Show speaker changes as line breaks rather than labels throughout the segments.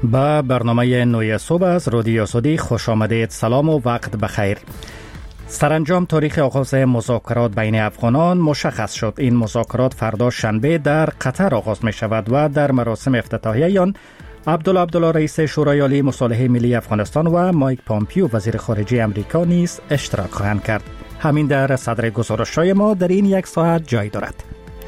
با برنامه نوی صبح از رادیو آزادی خوش آمدید. سلام و وقت بخیر. سرانجام تاریخ آغاز مذاکرات بین افغانان مشخص شد. این مذاکرات فردا شنبه در قطر آغاز می شود و در مراسم افتتاحیه آن عبدالله رئیس شورای عالی مصالحه ملی افغانستان و مایک پامپیو وزیر خارجه امریکا نیز اشتراک خواهند کرد. همین در صدر گزارش‌های ما در این یک ساعت جای دارد.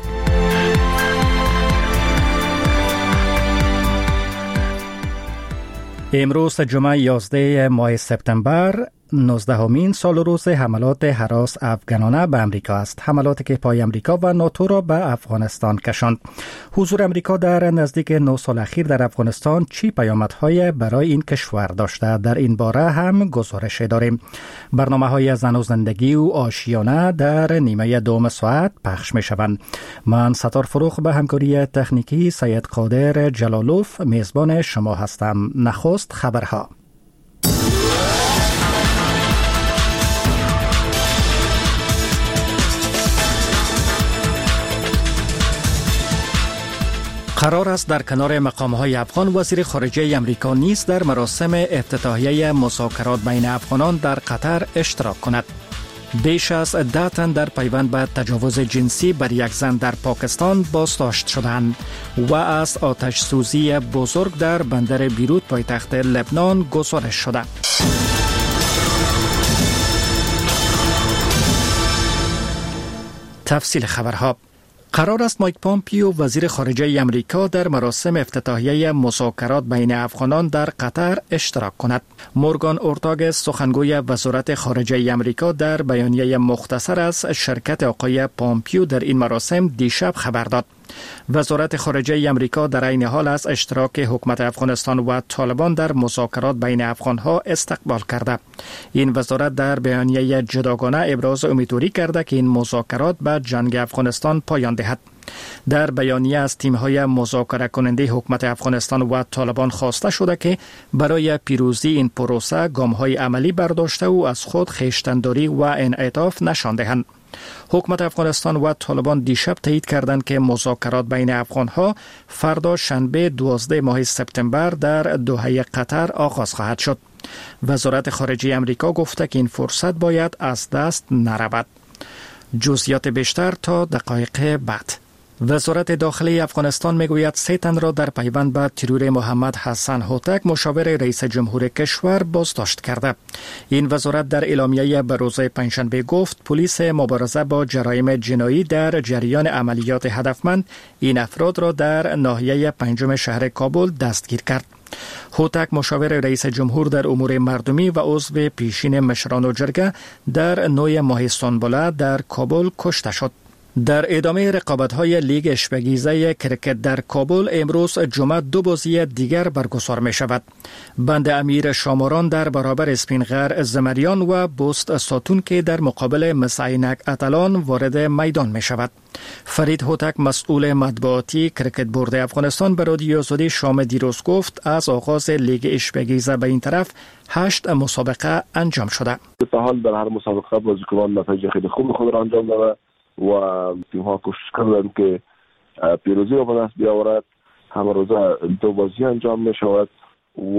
امروز جمعه 11 ماه سپتامبر 19مین سال روز حملات هراس افغانانه به امریکا است. حملاتی که پای امریکا و ناتو را به افغانستان کشاند. حضور امریکا در نزدیک 9 سال اخیر در افغانستان چی پیامدهای برای این کشور داشته؟ در این باره هم گزارش داریم. برنامه‌های زن و زندگی و آشیانه در نیمه دوم ساعت پخش می شوند. من ستار فروخ به همکاری تکنیکی سید قادر جلالوف میزبان شما هستم. نخست خبرها. قرار است در کنار مقام‌های افغان وزیر خارجه امریکا نیز در مراسم افتتاحیه مذاکرات بین افغانان در قطر اشتراک کند. بیش از 10 تن در پیوند به تجاوز جنسی بر یک زن در پاکستان بازداشت شدند و از آتش سوزی بزرگ در بندر بیروت پایتخت لبنان گزارش شده. تفصیل خبرها. قرار است مایک پامپیو وزیر خارجه امریکا در مراسم افتتاحیه مذاکرات بین افغانان در قطر اشتراک کند. مورگان اورتاگس سخنگوی وزارت خارجه امریکا در بیانیه مختصر از شرکت آقای پامپیو در این مراسم دیشب خبر داد. وزارت خارجه امریکا در عین حال از اشتراک حکومت افغانستان و طالبان در مذاکرات بین افغانها استقبال کرده. این وزارت در بیانیه جداگانه ابراز امیدواری کرده که این مذاکرات به جنگ افغانستان پایان دهد. در بیانیه از تیم‌های مذاکره کننده حکومت افغانستان و طالبان خواسته شده که برای پیروزی این پروسه گام‌های عملی برداشته و از خود خویشتن‌داری و انعطاف نشان دهند. حکومت افغانستان و طالبان دیشب تایید کردند که مذاکرات بین افغانها فردا شنبه 12 ماه سپتامبر در دوحه قطر آغاز خواهد شد. وزارت خارجه امریکا گفته که این فرصت باید از دست نرود. جزئیات بیشتر تا دقایق بعد. وزارت داخلی افغانستان میگوید 3 تن را در پیوند به ترور محمد حسن هوتک مشاور رئیس جمهور کشور بازداشت کرده. این وزارت در اعلامیه به روز پنجشنبه گفت پلیس مبارزه با جرایم جنایی در جریان عملیات هدفمند این افراد را در ناحیه 5 شهر کابل دستگیر کرد. هوتک مشاور رئیس جمهور در امور مردمی و عضو پیشین مشران و جرگه در 9 ماه سنبله در کابل کشته شد. در ادامه رقابت‌های لیگ اشپگیزه کرکت در کابل امروز جمعه 2 بازی دیگر برگزار می شود. بند امیر شاماران در برابر اسپینغر زمریان و بوست ساتون که در مقابل مسعینک اتلان وارد میدان می شود. فرید هوتک مسئول مطبوعاتی کرکت بورد افغانستان به رادیو آزادی شام دیروز گفت از آغاز لیگ اشپگیزه به این طرف 8 مسابقه انجام شده.
تا حال در هر مسابقه بازیکنان نتایج خیلی خوب خود را انجام داده و تیم ها کوشش کردند که پیروزی را به دست بیاورد. همه روزه 2 بازی انجام می شود و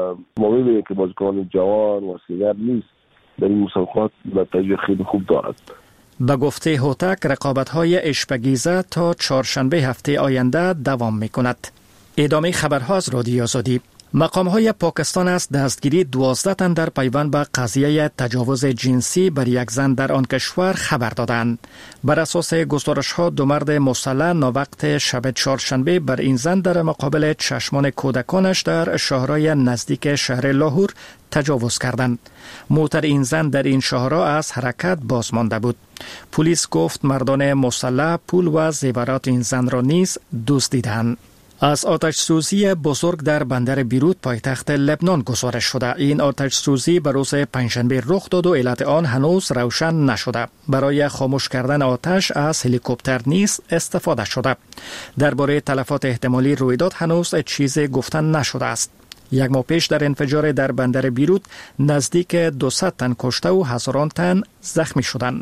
ما می‌بینیم که بازیکنان جوان و سیگر نیست در این مسابقات نتایج خیلی خوب دارد.
به گفته هوتک رقابت‌های اشپگیزه تا چهارشنبه هفته آینده دوام می‌کند. ادامه خبرها از رادیو آزادی. مقام‌های پاکستان از دستگیری 12 تن در پیوند به قضیه تجاوز جنسی بر یک زن در آن کشور خبر دادند. بر اساس گزارش‌ها 2 مرد مسلح ناوقت شب چهارشنبه بر این زن در مقابل چشمان کودکانش در شهرهای نزدیک شهر لاهور تجاوز کردند. موتر این زن در این شهرها از حرکت باز مانده بود. پلیس گفت مردان مسلح پول و زیورات این زن را نیز دزدیدند. از آتش سوزی بزرگ در بندر بیروت پایتخت لبنان گزارش شده. این آتش سوزی به روز پنجشنبه رخ داد و علت آن هنوز روشن نشده. برای خاموش کردن آتش از هلیکوپتر نیز استفاده شده. درباره تلفات احتمالی رویداد هنوز چیزی گفتن نشده است. 1 ماه پیش در انفجار در بندر بیروت نزدیک 200 تن کشته و هزاران تن زخمی شدند.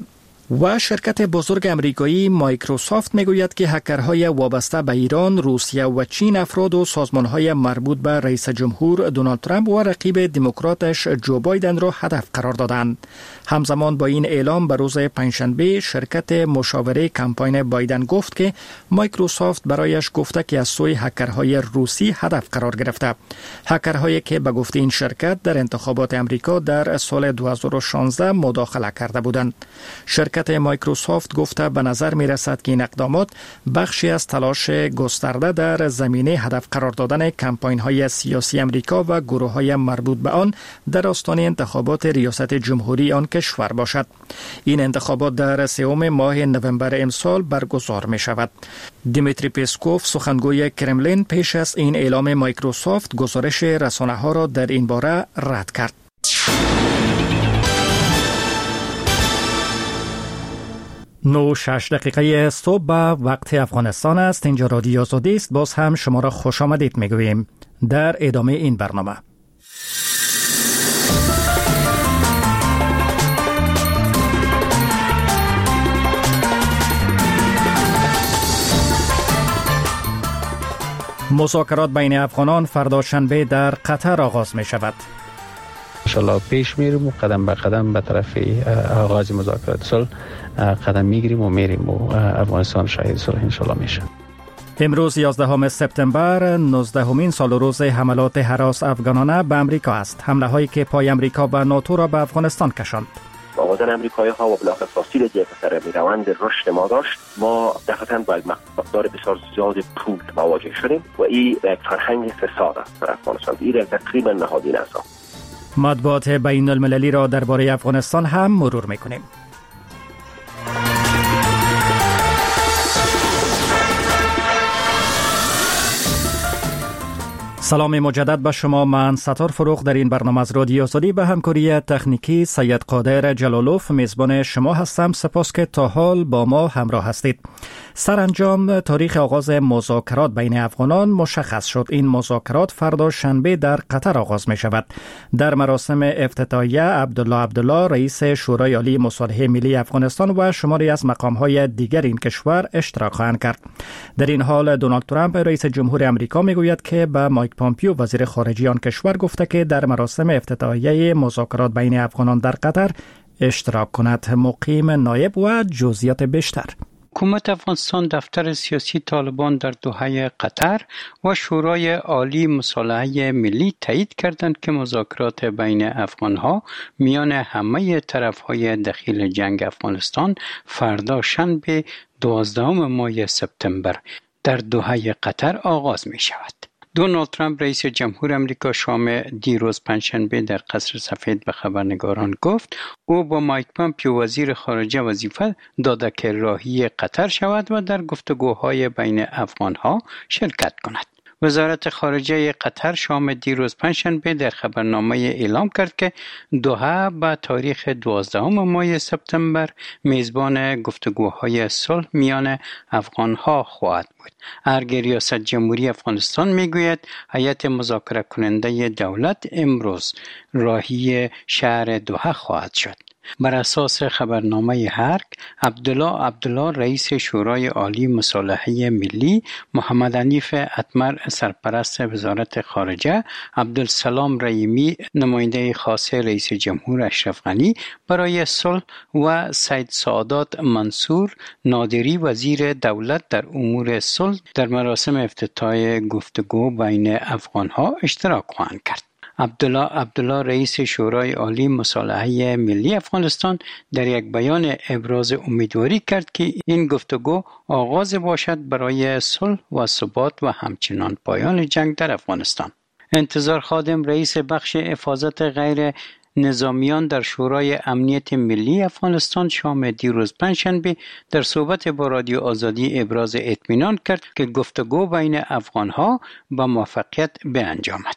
و شرکت بزرگ امریکایی مایکروسافت میگوید که هکرهای وابسته به ایران، روسیه و چین افراد و سازمانهای مربوط به رئیس جمهور دونالد ترامپ و رقیب دموکراتش جو بایدن را هدف قرار دادند. همزمان با این اعلام به روز پنجشنبه شرکت مشاوره کمپاین بایدن گفت که مایکروسافت برایش گفته که از سوی هکرهای روسی هدف قرار گرفته. هکرهایی که به گفته این شرکت در انتخابات امریکا در سال 2016 مداخله کرده بودند. شرکت مایکروسافت گفته به نظر می رسد که این اقدامات بخشی از تلاش گسترده در زمینه هدف قرار دادن کمپاین های سیاسی امریکا و گروه های مربوط به آن در آستانه انتخابات ریاست جمهوری آن کشور باشد. این انتخابات در سوم ماه نوامبر امسال برگزار می شود. دیمیتری پسکوف سخنگوی کرملین پیش از این اعلام مایکروسافت گزارش رسانه ها را در این باره رد کرد. 9:06 صبح به وقت افغانستان است. اینجا رادیو آزادی است. باز هم شما را خوش آمدید میگوییم. در ادامه این برنامه مذاکرات بین افغانان فردا شنبه در قطر آغاز می شود.
انشالله پیش میریم و قدم به قدم به طرف آغاز مذاکرات صلح قدم میگیریم و میریم و افغانستان شاهد صلح انشالله میشه.
امروز 11 سپتامبر 19مین سال و روز حملات هراس افغانانه به امریکا است. حمله هایی که پای امریکا و ناتو را به افغانستان کشاند.
با آمدن امریکایی ها و بلاخص وسیله که پسر روند رشد ما داشت، ما دقیقاً با مقدار بسیار زیاد پول مواجه شدیم و این یک فرهنگ فساد است در افغانستان. این تقریبا نهادینه است.
مطبوعات بین المللی را درباره افغانستان هم مرور میکنیم. سلام مجدد به شما. من ستار فروغ در این برنامه از رادیو آزادی به همکاری تکنیکی سید قادر جلالوف میزبان شما هستم. سپاس که تا حال با ما همراه هستید. سرانجام تاریخ آغاز مذاکرات بین افغانان مشخص شد. این مذاکرات فردا شنبه در قطر آغاز می شود. در مراسم افتتاحیه عبدالله رئیس شورای عالی مصالحه ملی افغانستان و شماری از مقام‌های دیگر این کشور اشتراک خواهند کرد. در این حال دونالد ترامپ رئیس جمهور آمریکا میگوید که به مایک پامپیو وزیر خارجه آن کشور گفته که در مراسم افتتاحیه مذاکرات بین افغانان در قطر اشتراک کند. مقیم نایب و جزئیات بیشتر.
حکومت افغانستان دفتر سیاسی طالبان در دوحه قطر و شورای عالی مصالحه ملی تایید کردند که مذاکرات بین افغانها میان همه طرفهای دخیل جنگ افغانستان فردا شنبه 12 ماه سپتامبر در دوحه قطر آغاز می شود. دونالد ترامپ رئیس جمهور آمریکا شام دیروز پنجشنبه در قصر سفید به خبرنگاران گفت او با مایک پامپیو وزیر خارجه وظیفه داده که راهی قطر شود و در گفتگوهای بین افغانها شرکت کند. وزارت خارجه قطر شام دیروز پنجشنبه در خبرنامه اعلام کرد که دوحه به تاریخ 12 ماه سپتامبر میزبان گفتگوهای صلح میان افغانها خواهد بود. ارگ ریاست جمهوری افغانستان میگوید هیئت مذاکره کننده دولت امروز راهی شهر دوحه خواهد شد. بر اساس خبرنامه هرگ، عبدالله رئیس شورای عالی مصالحه ملی، محمد حنیف اتمر سرپرست وزارت خارجه، عبدالسلام رحیمی نماینده خاص رئیس جمهور اشرف غنی برای صلح و سید سعادت منصور نادری وزیر دولت در امور صلح در مراسم افتتاح گفتگو بین افغانها اشتراک خواهند کرد. عبدالله رئیس شورای عالی مصالحه ملی افغانستان در یک بیان ابراز امیدواری کرد که این گفتگو آغاز باشد برای صلح و ثبات و همچنان پایان جنگ در افغانستان. انتظار خادم رئیس بخش حفاظت غیر نظامیان در شورای امنیت ملی افغانستان شام دیروز پنجشنبه در صحبت با رادیو آزادی ابراز اطمینان کرد که گفتگو بین افغانها با موفقیت به انجامد.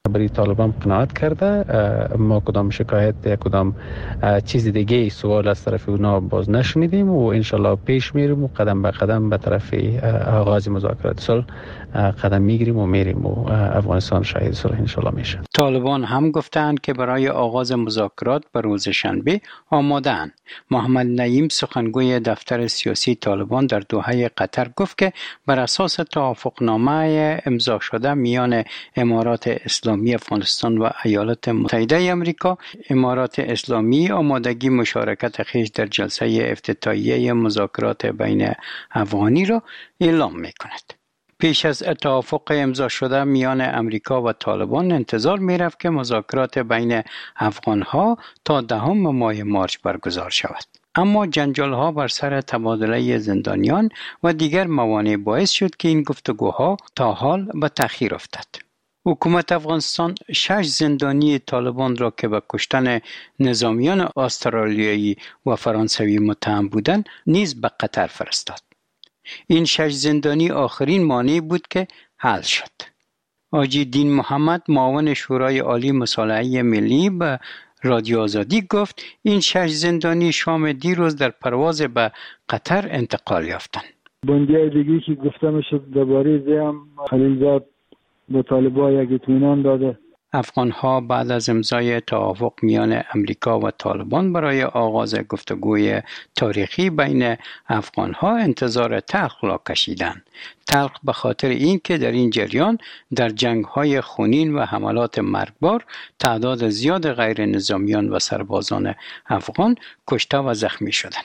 برای طالبان قناعت کرده. ما کدام شکایت یا کدام چیز دیگه سوال از طرف اونا باز نشنیدیم و انشالله پیش میریم و قدم به قدم به طرف آغاز مذاکرات صلح قدم میگیریم و میریم و افغانستان شاهد صلح انشالله میشه.
طالبان هم گفتند که برای آغاز مذاکرات به روز شنبه آماده‌اند. محمد نعیم سخنگوی دفتر سیاسی طالبان در دوحه قطر گفت که بر اساس توافقنامه امضا شده میان امارات اسلامی افغانستان و ایالات متحده آمریکا، امارات اسلامی آمادگی مشارکت خویش در جلسه افتتاحیه مذاکرات بین افغانی را اعلام می‌کند. پیش از توافق امضا شده میان امریکا و طالبان انتظار می‌رفت که مذاکرات بین افغان‌ها تا 10 ماه مارس برگزار شود. اما جنجال‌ها بر سر تبادله زندانیان و دیگر موانع باعث شد که این گفتگوها تا حال به تأخیر افتاد. حکومت افغانستان 6 زندانی طالبان را که به کشتن نظامیان استرالیایی و فرانسوی متهم بودند نیز به قطر فرستاد. این 6 زندانی آخرین مانع بود که حل شد. حاجی دین محمد معاون شورای عالی مصالحه ملی به رادیو آزادی گفت این 6 زندانی شام دیروز در پرواز به قطر انتقال یافتند.
بندیای دیگی که گفته میشد درباره زیم خلیلزاد به طالبان یک اطمینان داده.
افغان‌ها بعد از امضای توافق میان امریکا و طالبان برای آغاز گفتگوی تاریخی بین افغان‌ها انتظار تلخ را کشیدند. تلخ به خاطر اینکه در این جریان در جنگ‌های خونین و حملات مرگبار تعداد زیاد غیر نظامیان و سربازان افغان کشته و زخمی شدند.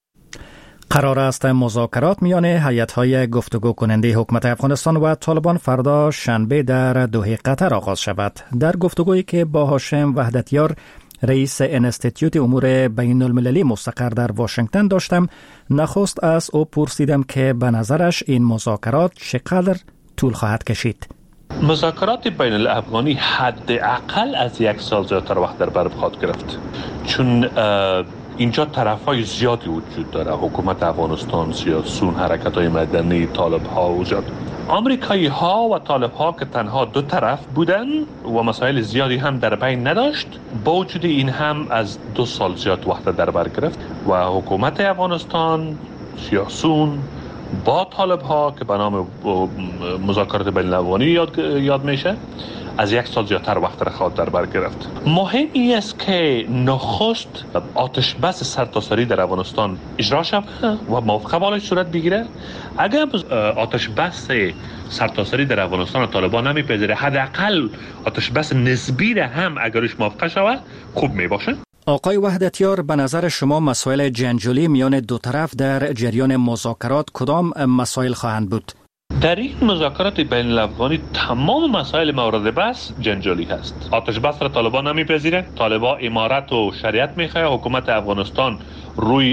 قرار است مذاکرات میان هیئت‌های گفتگو کننده حکومت افغانستان و طالبان فردا شنبه در دوحه قطر آغاز شود. در گفتگویی که با هاشم وحدتیار رئیس انستیتیوت امور بین المللی مستقر در واشنگتن داشتم، نخست از او پرسیدم که به نظرش این مذاکرات چقدر طول خواهد کشید.
مذاکرات بین الافغانی حداقل از 1 سال زیادتر وقت در بر خواهد گرفت، چون اینجا طرف‌های زیادی وجود داره. حکومت افغانستان، سیاسیون، حرکت‌های مدنی، طالب‌ها وجود. آمریکایی‌ها و طالب‌ها که تنها دو طرف بودن و مسائل زیادی هم در بین نداشت، با وجود این هم از 2 سال زیاد وقت در بر گرفت و حکومت افغانستان، سیاسیون با طالب‌ها که به نام مذاکرات بین الافغانی یاد میشه، از 1 سال زیادتر وقت را خواهد در بر گرفت. مهم این است که نخست آتش بس سرتاسری در افغانستان اجرا شود و موافقه بالای صورت بگیره. اگر آتش بس سرتاسری در افغانستان طالبان نمیپذیره، حداقل آتش بس نسبی را هم اگرش موافقه شود خوب میباشه.
آقای وحدتیار، به نظر شما مسائل جنجالی میان دو طرف در جریان مذاکرات کدام مسائل خواهند بود؟
در این مذاکرات بین الافغانی تمام مسائل مورد بحث جنجالی هست. آتش بس را طالبان نمیپذیره، طالبان امارت و شریعت میخواه، حکومت افغانستان روی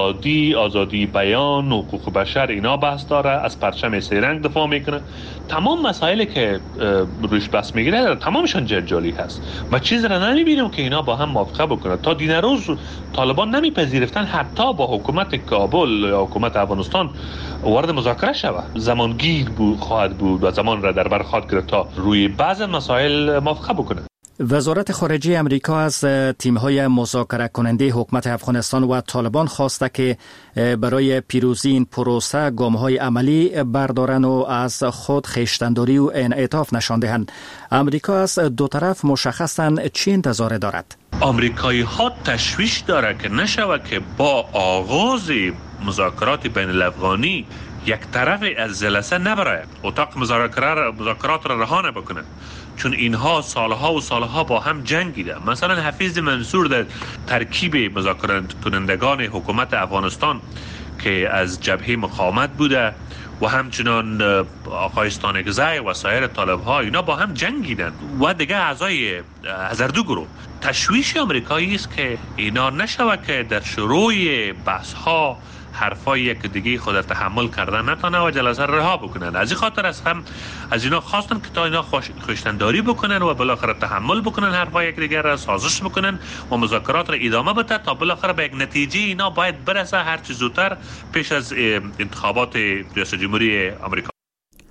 آزادی بیان، حقوق بشر اینا بحث داره، از پرچم 3 رنگ دفاع میکنه. تمام مسائلی که روش بحث میگیره تمامشان جنجالی هست و چیز را نمیبینیم که اینا با هم موافقه بکنه. تا دین روز طالبان نمیپذیرفتن حتی با حکومت کابل یا حکومت افغانستان وارد مذاکره شود. زمانگیر خواهد بود و زمان را در بر خواهد گرفت تا روی بعض مسائل موافقه بکنه.
وزارت خارجه امریکا از تیم‌های مذاکره کننده حکومت افغانستان و طالبان خواسته که برای پیروزی این پروسه گام‌های عملی بردارند و از خود خویشتن‌داری و انعطاف نشان دهند. امریکا از دو طرف مشخصاً چی انتظار دارد؟
آمریکایی‌ها تشویش داره که نشود که با آغاز مذاکرات بین الافغانی یک طرف از جلسه نبره، اتاق مذاکرات را رها نبکنه، چون اینها سالها با هم جنگیده. مثلا حفیظ منصور در ترکیب مذاکره کنندگان حکومت افغانستان که از جبهه مقاومت بوده و همچنان آقای استانکزی و سایر طالب‌ها اینا با هم جنگیدن و دیگه اعضای هزاردو گروه. تشویش آمریکایی است که اینا نشود که در شروع بحث‌ها حرفای یک دیگه خود تحمل کردن نتونه و جلسه رها بکنن. از این خاطر از اینا خواستن که تا اینا خوشتنداری بکنن و بالاخره تحمل بکنن حرفای یک دیگر را سازش بکنن و مذاکرات را ادامه بده تا بالاخره به یک نتیجه اینا باید برسه هر چه زودتر پیش از انتخابات ریاست جمهوری آمریکا.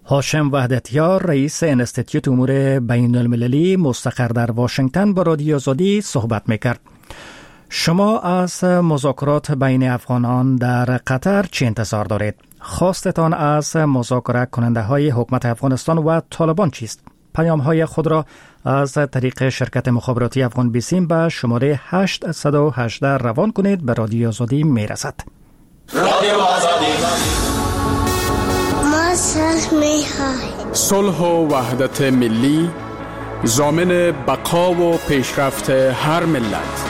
هاشم وحدتیار رئیس انستیتیوت امور بین المللی مستقر در واشنگتن با رادیو آزادی صحبت میکرد. شما از مذاکرات بین افغانان در قطر چه انتظار دارید؟ خواستتان از مذاکره کننده های حکومت افغانستان و طالبان چیست؟ پیام های خود را از طریق شرکت مخابراتی افغان بیسیم به شماره 818 روان کنید. به رادیو آزادی میرسد.
رادیو آزادی ما صلح و وحدت ملی ضامن بقا و پیشرفت هر ملت.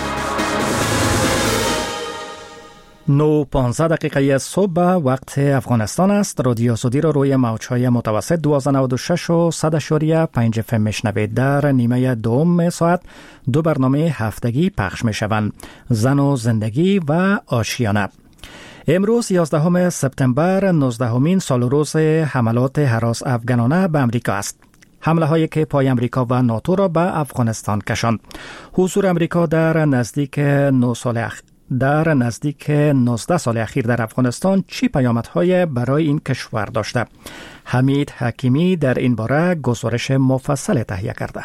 9:15 دقیقه صبح وقت افغانستان است. رادیو آزادی را روی موج‌های متوسط 1296 و 100.5 FM میشنوید. در نیمه دوم ساعت 2 برنامه هفتگی پخش میشوند: زن و زندگی و آشیانه. امروز 11 سپتامبر 19مین سال روز حملات هراس افغانانه به امریکا است. حمله هایی که پای امریکا و ناتو را به افغانستان کشاند. حضور امریکا در نزدیک 19 سال اخیر در افغانستان چی پیامدهای برای این کشور داشته؟ حمید حکیمی در این باره گزارش مفصل تهیه کرده.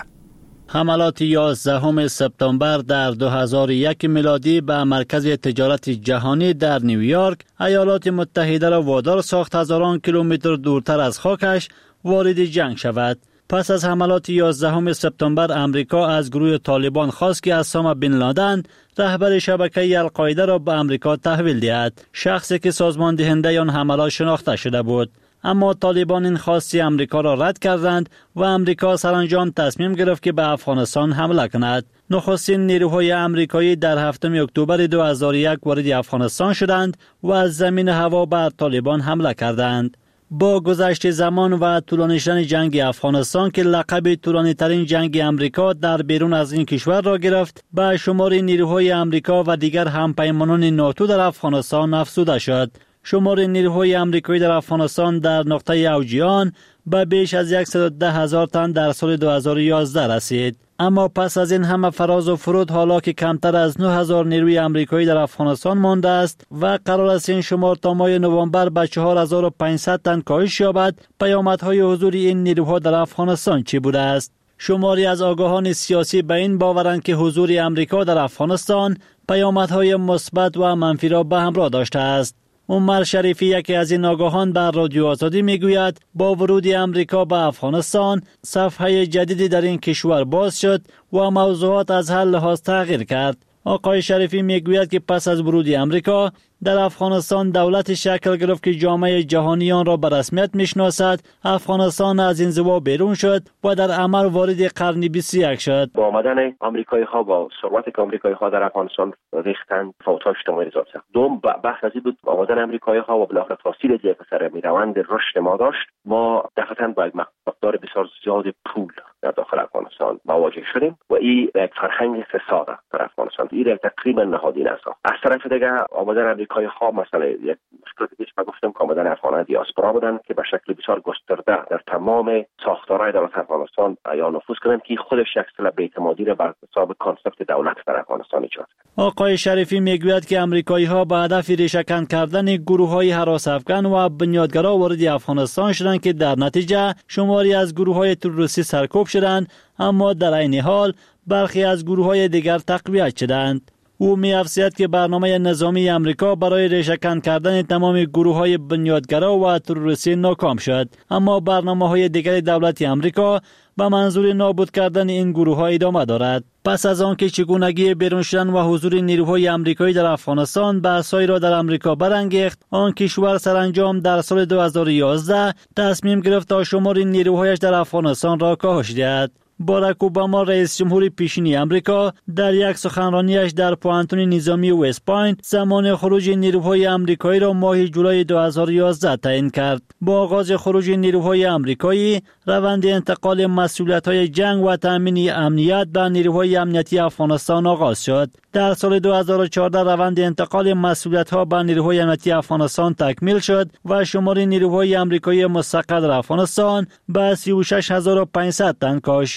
حملات 11 سپتامبر در 2001 میلادی به مرکز تجارت جهانی در نیویورک ایالات متحده را وادار ساخت هزاران کیلومتر دورتر از خاکش وارد جنگ شود. پس از حملات 11 سپتامبر امریکا از گروه طالبان خواست که اسامه بن لادن رهبر شبکه القاعده را به امریکا تحویل دهد، شخصی که سازمان دهنده آن حملات شناخته شده بود. اما طالبان این خواسته امریکا را رد کردند و امریکا سرانجام تصمیم گرفت که به افغانستان حمله کند. نخستین نیروهای امریکایی در 7 اکتبر 2001 وارد افغانستان شدند و از زمین هوا بر طالبان حمله کردند. با گذشت زمان و طولانی شدن جنگ افغانستان که لقب طولانی ترین جنگ امریکا در بیرون از این کشور را گرفت، به شمار نیروهای امریکا و دیگر همپیمانان ناتو در افغانستان افزوده شد. شمار نیروهای امریکایی در افغانستان در نقطه اوج آن به بیش از 110,000 تن در سال 2011 رسید. اما پس از این همه فراز و فرود، حالا که کمتر از 9,000 نیروی امریکایی در افغانستان مانده است و قرار است این شمار تا ماه نوامبر به 4,500 تن کاهش یابد، پیامدهای حضور این نیروها در افغانستان چی بوده است؟ شماری از آگاهان سیاسی به این باورند که حضور امریکا در افغانستان پیامدهای مثبت و منفی را به همراه داشته است. عمر شریفی، یکی از این آگاهان، بر رادیو آزادی میگوید با ورود امریکا به افغانستان صفحه جدیدی در این کشور باز شد و موضوعات از هر لحاظ تغییر کرد. آقای شریفی میگوید که پس از ورود امریکا در افغانستان دولت شکل گرفت که جامعه جهانی آن را به رسمیت میشناسد. افغانستان از انزوا بیرون شد و در عمل وارد قرن 21 شد.
با آمدن آمریکایی ها، با ثروتی که آمریکایی ها در افغانستان ریختند، فوت‌های اجتماعی زیاد شد. دوم بحث از این بود آمدن آمریکایی ها و بالاخره فاصله که سر روند رشد ما داشت، ما دفعتاً با یک مقدار بسیار زیاد پول در داخل افغانستان مواجه شدیم و این یک فرهنگ فساد در افغانستان، این تقریبا نهادینه است. از طرف دیگه آمدن آمریکایی ها مثلا یک مشکل دیگه که گفتم که آمدن افغانان دیاسپورا بودن که به شکل بسیار گسترده در تمام ساختارهای دولت افغانستان یا نفوذ کردن که خودش یک اصطلاح بی‌اعتمادی را بر حساب کانسپت دولت در افغانستان ایجاد کرد.
آقای شریفی میگوید که آمریکایی ها به هدف ریشه‌کن کردن گروه‌های هراس افغان و بنیادگرا وارد افغانستان شدند که در نتیجه شماری از گروه‌های تروریستی سرکوب شدند، اما در عین حال برخی از گروه‌های دیگر تقویت شدند. او می‌افزاید که برنامه نظامی امریکا برای ریشه‌کن کردن تمام گروه‌های بنیادگرا و تروریستی ناکام شد، اما برنامه‌های دیگر دولت امریکا به منظور نابود کردن این گروه‌ها ادامه دارد. پس از آنکه چگونگی بیرون شدن و حضور نیروهای امریکایی در افغانستان بحث‌هایی را در امریکا برانگیخت، آن کشور سرانجام در سال 2011 تصمیم گرفت تا شمار نیروهایش در افغانستان را کاهش دهد. باراک اوباما رئیس جمهور پیشین امریکا در یک سخنرانیش در پوانتون نظامی وست پوینت زمان خروج نیروهای امریکایی را ماه جولای 2011 تعیین کرد. با آغاز خروج نیروهای امریکایی، روند انتقال مسئولیت‌های جنگ و تامین امنیت به نیروهای امنیتی افغانستان آغاز شد. در سال 2014 روند انتقال مسئولیت‌ها به نیروهای امنیتی افغانستان تکمیل شد و شمار نیروهای امریکایی مستقر در افغانستان به 36,500 تن کاهش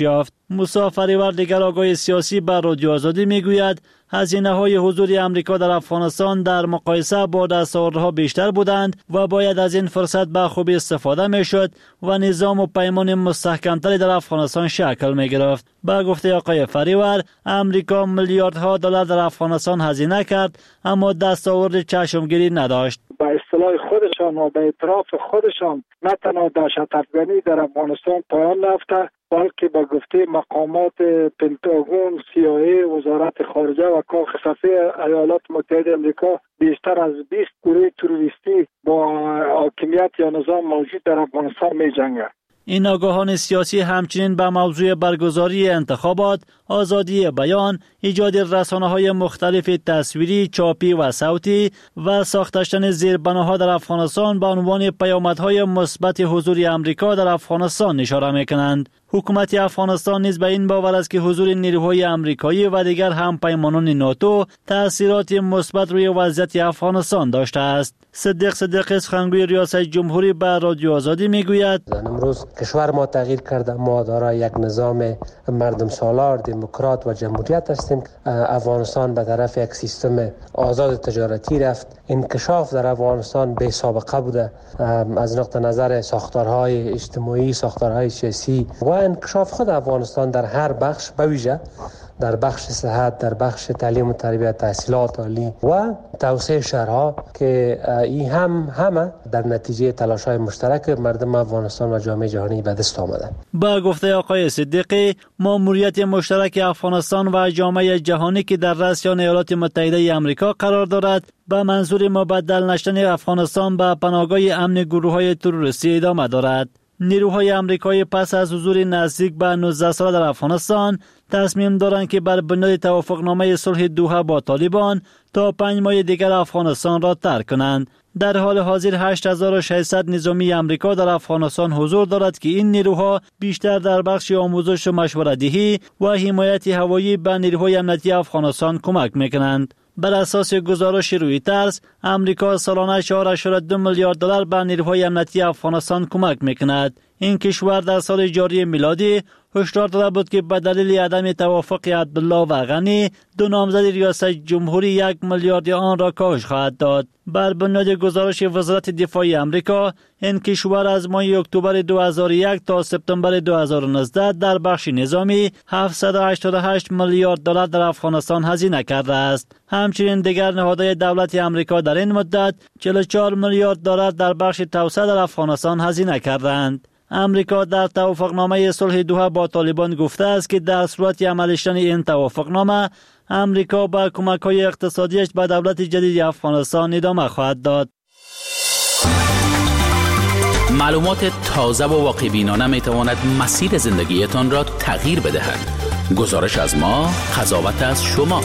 یافت. موسی فریور دیگر آگوی سیاسی بر رادیو آزادی میگوید هزینه‌های حضور آمریکا در افغانستان در مقایسه با دستاوردها بیشتر بودند و باید از این فرصت به خوبی استفاده میشد و نظام و پیمان مستحکمتری در افغانستان شکل میگرفت. با گفته آقای فریور، آمریکا میلیاردها دلار در افغانستان هزینه کرد اما دستاورد چشمگیری نداشت.
به اصطلاح خودشان و به اعتراف خودشان نه تنها دهشت افغانی در افغانستان پایان نرفته، بلکه با گفته مقامات پنتاگون، CIA، وزارت خارجه و کاخ خفی ایالات متحده آمریکا بیشتر از 20 گروه تروریستی با حاکمیت یا نظام موجود در افغانستان می جنگند.
این آگاهان سیاسی همچنین به موضوع برگزاری انتخابات، آزادی بیان، ایجاد رسانه‌های مختلف تصویری، چاپی و صوتی و ساختن زیربناها در افغانستان به عنوان پیامدهای مثبت حضور آمریکا در افغانستان اشاره می‌کنند. حکومت افغانستان نیز به این باور است که حضور نیروهای آمریکایی و دیگر همپیمانان ناتو تأثیرات مثبت روی وضعیت افغانستان داشته است. صدیق صدیقی سخنگوی ریاست جمهوری به رادیو آزادی میگوید
امروز کشور ما تغییر کرده، ما دارای یک نظام مردم سالار، دموکرات و جمهوریت هستیم. افغانستان به طرف یک سیستم آزاد تجارتی رفت. انکشاف در افغانستان بی سابقه بوده از نقطه نظر ساختارهای اجتماعی، ساختارهای سیاسی و انکشاف خود افغانستان در هر بخش، به ویژه در بخش صحت، در بخش تعلیم و تربیت، تحصیلات عالی و توسعه شهرها که این همه در نتیجه تلاش‌های مشترک مردم افغانستان و جامعه جهانی به دست آمده.
با گفته آقای صدیقی، ماموریت مشترک افغانستان و جامعه جهانی که در رأس ایالات متحده آمریکا قرار دارد به منظور مبدل نشدن افغانستان به پناهگاه امن گروه‌های تروریستی ادامه دارد. نیروهای آمریکایی پس از حضور نزدیک به 19 ساله در افغانستان تصمیم دارند که بر بنیاد توافقنامه صلح دوحه با طالبان تا 5 ماه دیگر افغانستان را ترک کنند. در حال حاضر 8600 نظامی آمریکا در افغانستان حضور دارد که این نیروها بیشتر در بخش آموزش و مشورت‌دهی و حمایت هوایی به نیروهای امنیتی افغانستان کمک می‌کنند. بر اساس گزارش رویترز، آمریکا سالانه 4.2 میلیارد دلار به نیروهای امنیتی افغانستان کمک می‌کند. این کشور در سال جاری میلادی هشدار داده بود که به دلیل عدم توافق عبدالله و غنی دو نامزد ریاست جمهوری 1 میلیارد آن را کاهش خواهد داد. بر بنیاد گزارش وزارت دفاع آمریکا، این کشور از ماه اکتبر 2001 تا سپتامبر 2019 در بخش نظامی 788 میلیارد دلار در افغانستان هزینه کرده است. همچنین دیگر نهادهای دولت آمریکا در این مدت 44 میلیارد دلار در بخش توسعه در افغانستان هزینه کردند. امریکا در توافقنامه صلح دوحه با طالبان گفته است که در صورت عملی شدن این توافقنامه، امریکا با کمک‌های اقتصادیش به دولت جدید افغانستان ادامه خواهد داد.
معلومات تازه و واقع‌بینانه می‌تواند مسیر زندگیتان را تغییر بدهد. گزارش از ما، قضاوت از شما.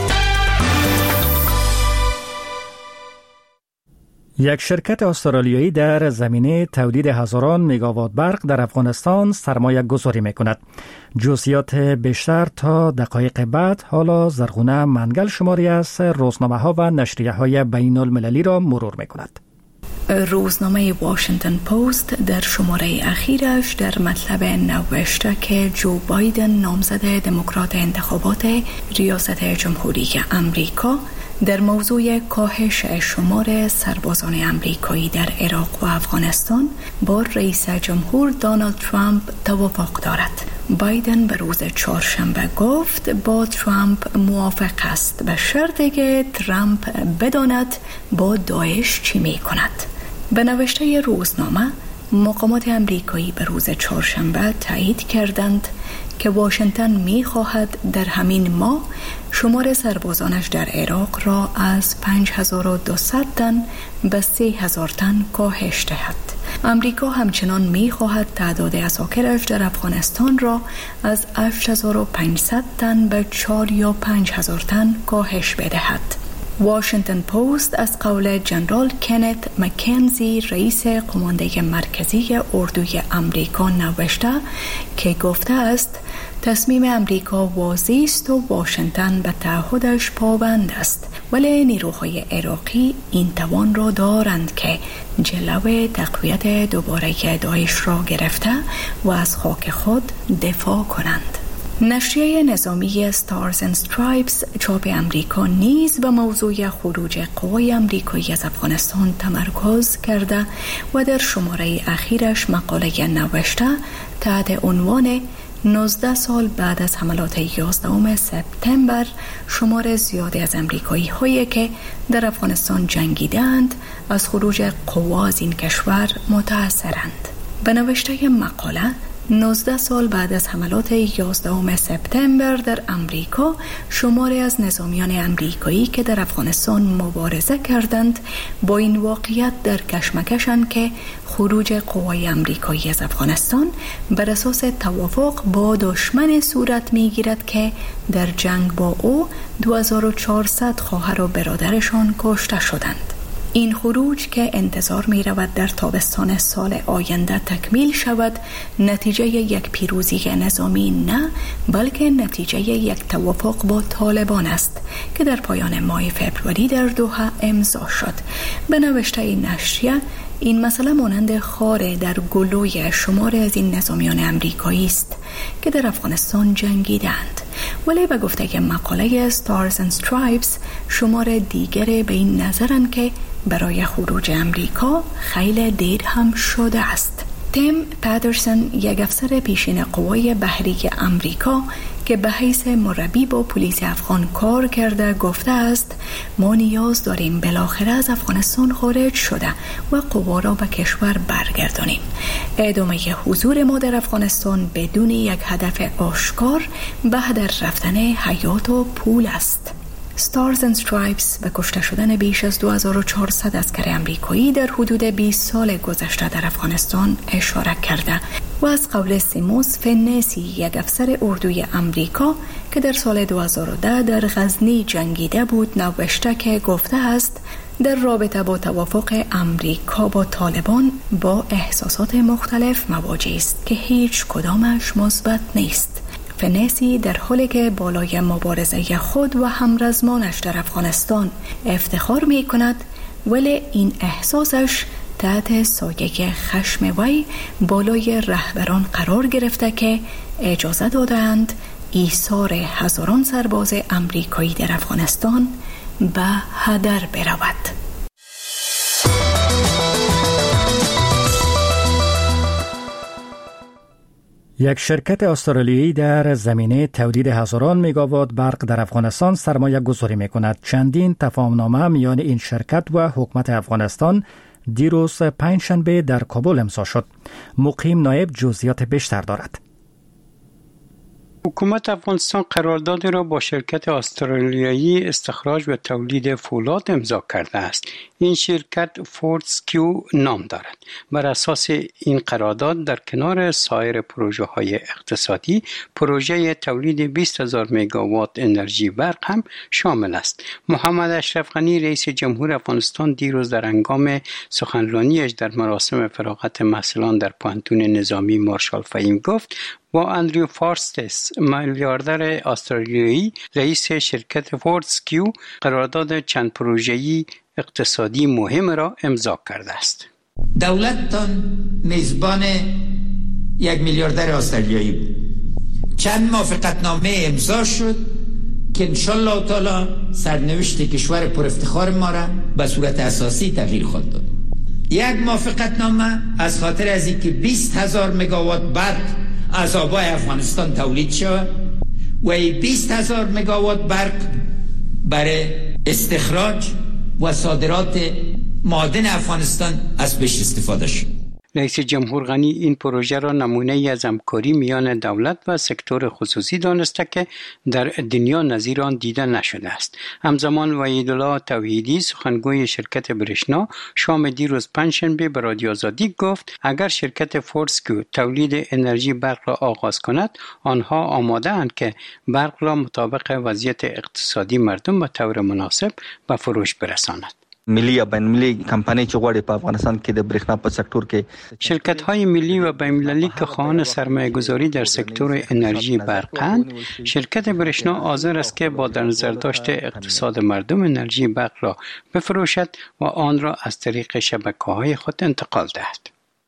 یک شرکت استرالیایی در زمینه تولید هزاران مگاوات برق در افغانستان سرمایه گذاری می کند. جزئیات بیشتر تا دقایق بعد. حالا زرغونه منگل شماری از روزنامه ها و نشریه های بین المللی را مرور می کند.
روزنامه واشنگتن پست در شماره اخیرش در مطلب نوشته که جو بایدن نامزد دموکرات انتخابات ریاست جمهوری امریکا در موضوع کاهش شمار سربازان امریکایی در عراق و افغانستان با رئیس جمهور دونالد ترامپ توافق دارد. بایدن به روز چهارشنبه گفت با ترامپ موافق است به شرطی که ترامپ بداند با داعش چی می کند. به نوشته روزنامه، مقامات امریکایی به روز چهارشنبه تایید کردند که واشنگتن می خواهد در همین ماه شمار سربازانش در عراق را از 5200 تن به 3000 تن کاهش دهد. امریکا همچنان می خواهد تعداد اساکرش در افغانستان را از 8500 تن به 4 یا 5000 تن کاهش بدهد. واشنگتن پست از قول جنرال کنت مکنزی رئیس قمانده مرکزی اردوی امریکا نوشته که گفته است تصمیم امریکا واضح است و واشنگتن به تعهدش پابند است، ولی نیروهای عراقی این توان را دارند که جلو تقویت دوباره داعش را گرفته و از خاک خود دفاع کنند. نشریه نظامی Stars and Stripes چاپ امریکا نیز به موضوع خروج قوای امریکایی از افغانستان تمرکز کرده و در شماره اخیرش مقاله نوشته تحت عنوان 19 سال بعد از حملات 11 سپتامبر شمار زیادی از امریکایی هایی که در افغانستان جنگیدند از خروج قوا از این کشور متأثرند. به نوشته مقاله 19 سال بعد از حملات 11 سپتامبر در امریکا شماری از نظامیان امریکایی که در افغانستان مبارزه کردند با این واقعیت در کشمکشند که خروج قوای امریکایی از افغانستان بر اساس توافق با دشمن صورت میگیرد که در جنگ با او 2400 خواهر و برادرشان کشته شدند. این خروج که انتظار می رود در تابستان سال آینده تکمیل شود نتیجه یک پیروزی نظامی نه بلکه نتیجه یک توافق با طالبان است که در پایان ماه فوریه در دوحه امضا شد. به نوشته این نشریه این مسئله مانند خاره در گلوی شمار از این نظامیان امریکایی است که در افغانستان جنگیدند، ولی به گفته مقاله Stars and Stripes شمار دیگر به این نظرند که برای خروج امریکا خیلی دیر هم شده است. تیم پاترسون یک افسر پیشین قوای بحری امریکا که به حیث مربی با پلیس افغان کار کرده گفته است ما نیاز داریم بالاخره از افغانستان خارج شده و قوا را به کشور برگردانیم. ادامه حضور ما در افغانستان بدون یک هدف آشکار به هدر رفتن حیات و پول است. Stars and Stripes به کشته شدن بیش از 2400 عسکر امریکایی در حدود 20 سال گذشته در افغانستان اشاره کرده و از قول سیموس فنسی یک افسر اردوی امریکا که در سال 2010 در غزنی جنگیده بود نوشته که گفته است در رابطه با توافق امریکا با طالبان با احساسات مختلف مواجه است که هیچ کدامش مثبت نیست. فنسی در حالی که بالای مبارزه خود و همرزمانش در افغانستان افتخار می کند ولی این احساسش تحت سایه خشم وی بالای رهبران قرار گرفته که اجازه دادند ایثار هزاران سرباز امریکایی در افغانستان به هدر برود.
یک شرکت استرالیایی در زمینه تولید هزاران مگاوات برق در افغانستان سرمایه گذاری می کند. چندین تفاهمنامه میان این شرکت و حکومت افغانستان دیروز پنجشنبه در کابل امضا شد. مقیم نایب جزئیات بیشتر دارد.
حکومت افغانستان قراردادی را با شرکت استرالیایی استخراج و تولید فولاد امضا کرده است. این شرکت فورتسکیو نام دارد. بر اساس این قرارداد در کنار سایر پروژه های اقتصادی، پروژه تولید 20,000 مگاوات انرژی برق هم شامل است. محمد اشرف غنی رئیس جمهور افغانستان دیروز در هنگام سخنرانیش در مراسم فراغت محصلان در پوهنتون نظامی مارشال فهیم گفت با اندریو فارستس میلیاردر استرالیایی رئیس شرکت فورتسکیو قرارداد چند پروژه‌ای اقتصادی مهم را امضا کرده است.
دولتتان میزبان یک میلیاردر استرالیایی بود. چند موافقتنامه امضا شد که انشالله تعالی سرنوشت کشور پر افتخار ما را به صورت اساسی تغییر خواهد داد. یک موافقتنامه از خاطر از اینکه 20,000 مگاوات برق از آبای افغانستان تولید شود و 20,000 مگاوات برق برای استخراج و صادرات معادن افغانستان از بهش استفاده شد.
رئیس جمهور غنی این پروژه را نمونه از همکاری میان دولت و سکتور خصوصی دانسته که در دنیا نظیر آن دیده نشده است. همزمان وحیدالله توحیدی سخنگوی شرکت برشنا شام دیروز پنجشنبه به رادیو آزادی گفت اگر شرکت فورتسکیو تولید انرژی برق را آغاز کند آنها آماده اند که برق را مطابق وضعیت اقتصادی مردم به طور مناسب به فروش برساند.
ملی یا بین المللی کمپانی چې غواړي په افغانستان کې د برېښنا په سکتور کې
شرکت‌های ملی و بین‌المللی که خواهان سرمایه‌گذاری در سکتور انرژی برقند، شرکت برشنا حاضر است که با در نظر داشت اقتصاد مردم انرژی برق را بفروشد و آن را از طریق شبکه‌های خود انتقال دهد.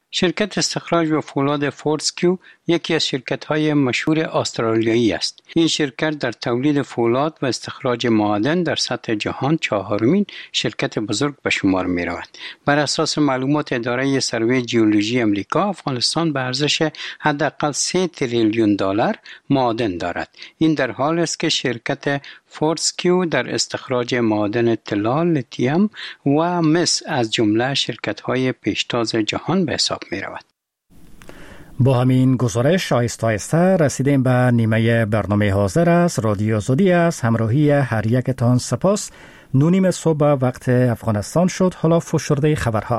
شرکت استخراج و فولاد فورتسکیو یکی از شرکت‌های مشهور استرالیایی است. این شرکت در تولید فولاد و استخراج معادن در سطح جهان چهارمین شرکت بزرگ به شمار می‌رود. بر اساس معلومات اداره سروی جیولوژی امریکا، افغانستان به ارزش حداقل 3 تریلیون دلار معادن دارد. این در حال است که شرکت فورتسکیو در استخراج معادن طلا، لیتیم و مس از جمله شرکت‌های پیشتاز جهان به حساب می‌رود.
با همین گزارش آهسته رسیدیم به نیمه برنامه حاضر است. رادیو آزادی است. همراهی هر یکتان سپاس. 9:30 صبح وقت افغانستان شد. حالا فشرده خبرها.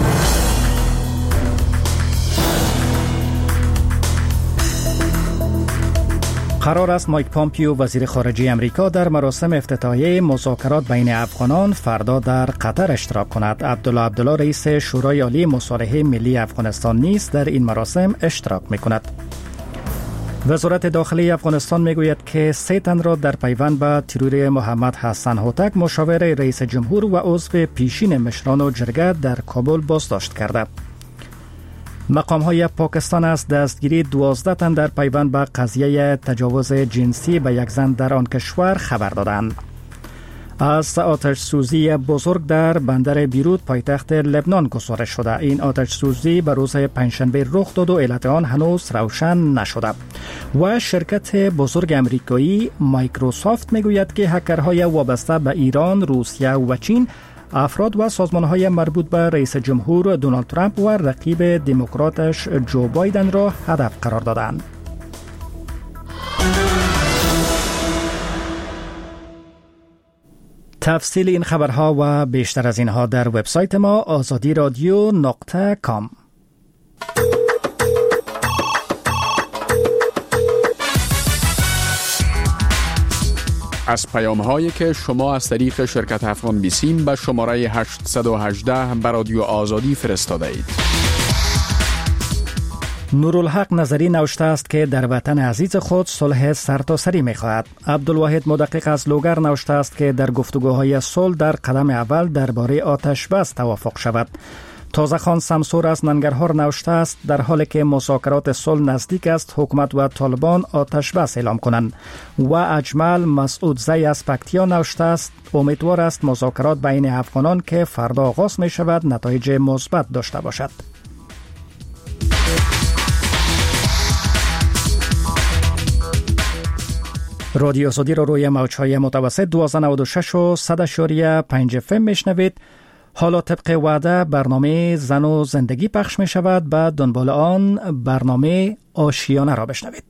قرار است مایک پامپیو وزیر خارجه امریکا در مراسم افتتاحیه مذاکرات بین افغانان فردا در قطر اشتراک کند. عبدالله رئیس شورای عالی مصالحه ملی افغانستان نیز در این مراسم اشتراک می‌کند. وزارت داخلی افغانستان میگوید که 3 تن را در پیوند به ترور محمد حسن هوتک مشاور رئیس جمهور و عضو پیشین مشران و جرگه در کابل بازداشت کرده. مقام‌های پاکستان از دستگیری 12 تن در پیوند به قضیه تجاوز جنسی به یک زن در آن کشور خبر دادند. از آتش سوزی بزرگ در بندر بیروت پایتخت لبنان گزارش شده. این آتش سوزی به روز پنجشنبه رخ داد و علت آن هنوز روشن نشده. و شرکت بزرگ امریکایی مایکروسافت میگوید که هکرهای وابسته به ایران، روسیه و چین افراد و سازمان‌های مربوط به رئیس جمهور دونالد ترامپ و رقیب دموکراتش جو بایدن را هدف قرار دادند. تفصیل این خبرها و بیشتر از اینها در وبسایت ما azadiradio.com.
از پیام‌هایی که شما از طریق شرکت افغان بیسیم به شماره 818 به رادیو آزادی فرستاده اید.
نورالحق نظری نوشته است که در وطن عزیز خود صلح سرتاسری می‌خواهد. عبدالواحد مدقق از لوگر نوشته است که در گفتگوهای صلح در قدم اول درباره آتش بس توافق شود. تازه خان سمسور از ننگرهار نوشته است در حالی که مذاکرات صلح نزدیک است حکومت و طالبان آتش بس اعلام کنند. و اجمل مسعود زی از پکتیا نوشته است امیدوار است مذاکرات بین افغانان که فردا آغاز می شود نتایج مثبت داشته باشد. رادیو آزادی را روی موج‌های متوسط 1296 و 100.5 FM میشنوید. حالا طبق وعده برنامه زن و زندگی پخش می شود. بعد دنبال آن برنامه آشیانه را بشنوید.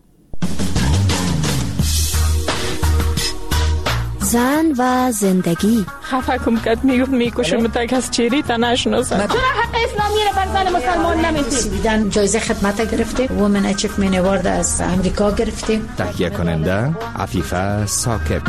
زن و زندگی.
خفه کم کد میکشم تک از چیری تا نشناسم.
چرا حق اسلامی را بر زن مسلمان نمیدید؟
سویدن جایزه خدمت گرفته. وومن اچیومنت اوارد از امریکا گرفتیم.
تهیه کننده عفیفه ثاقب.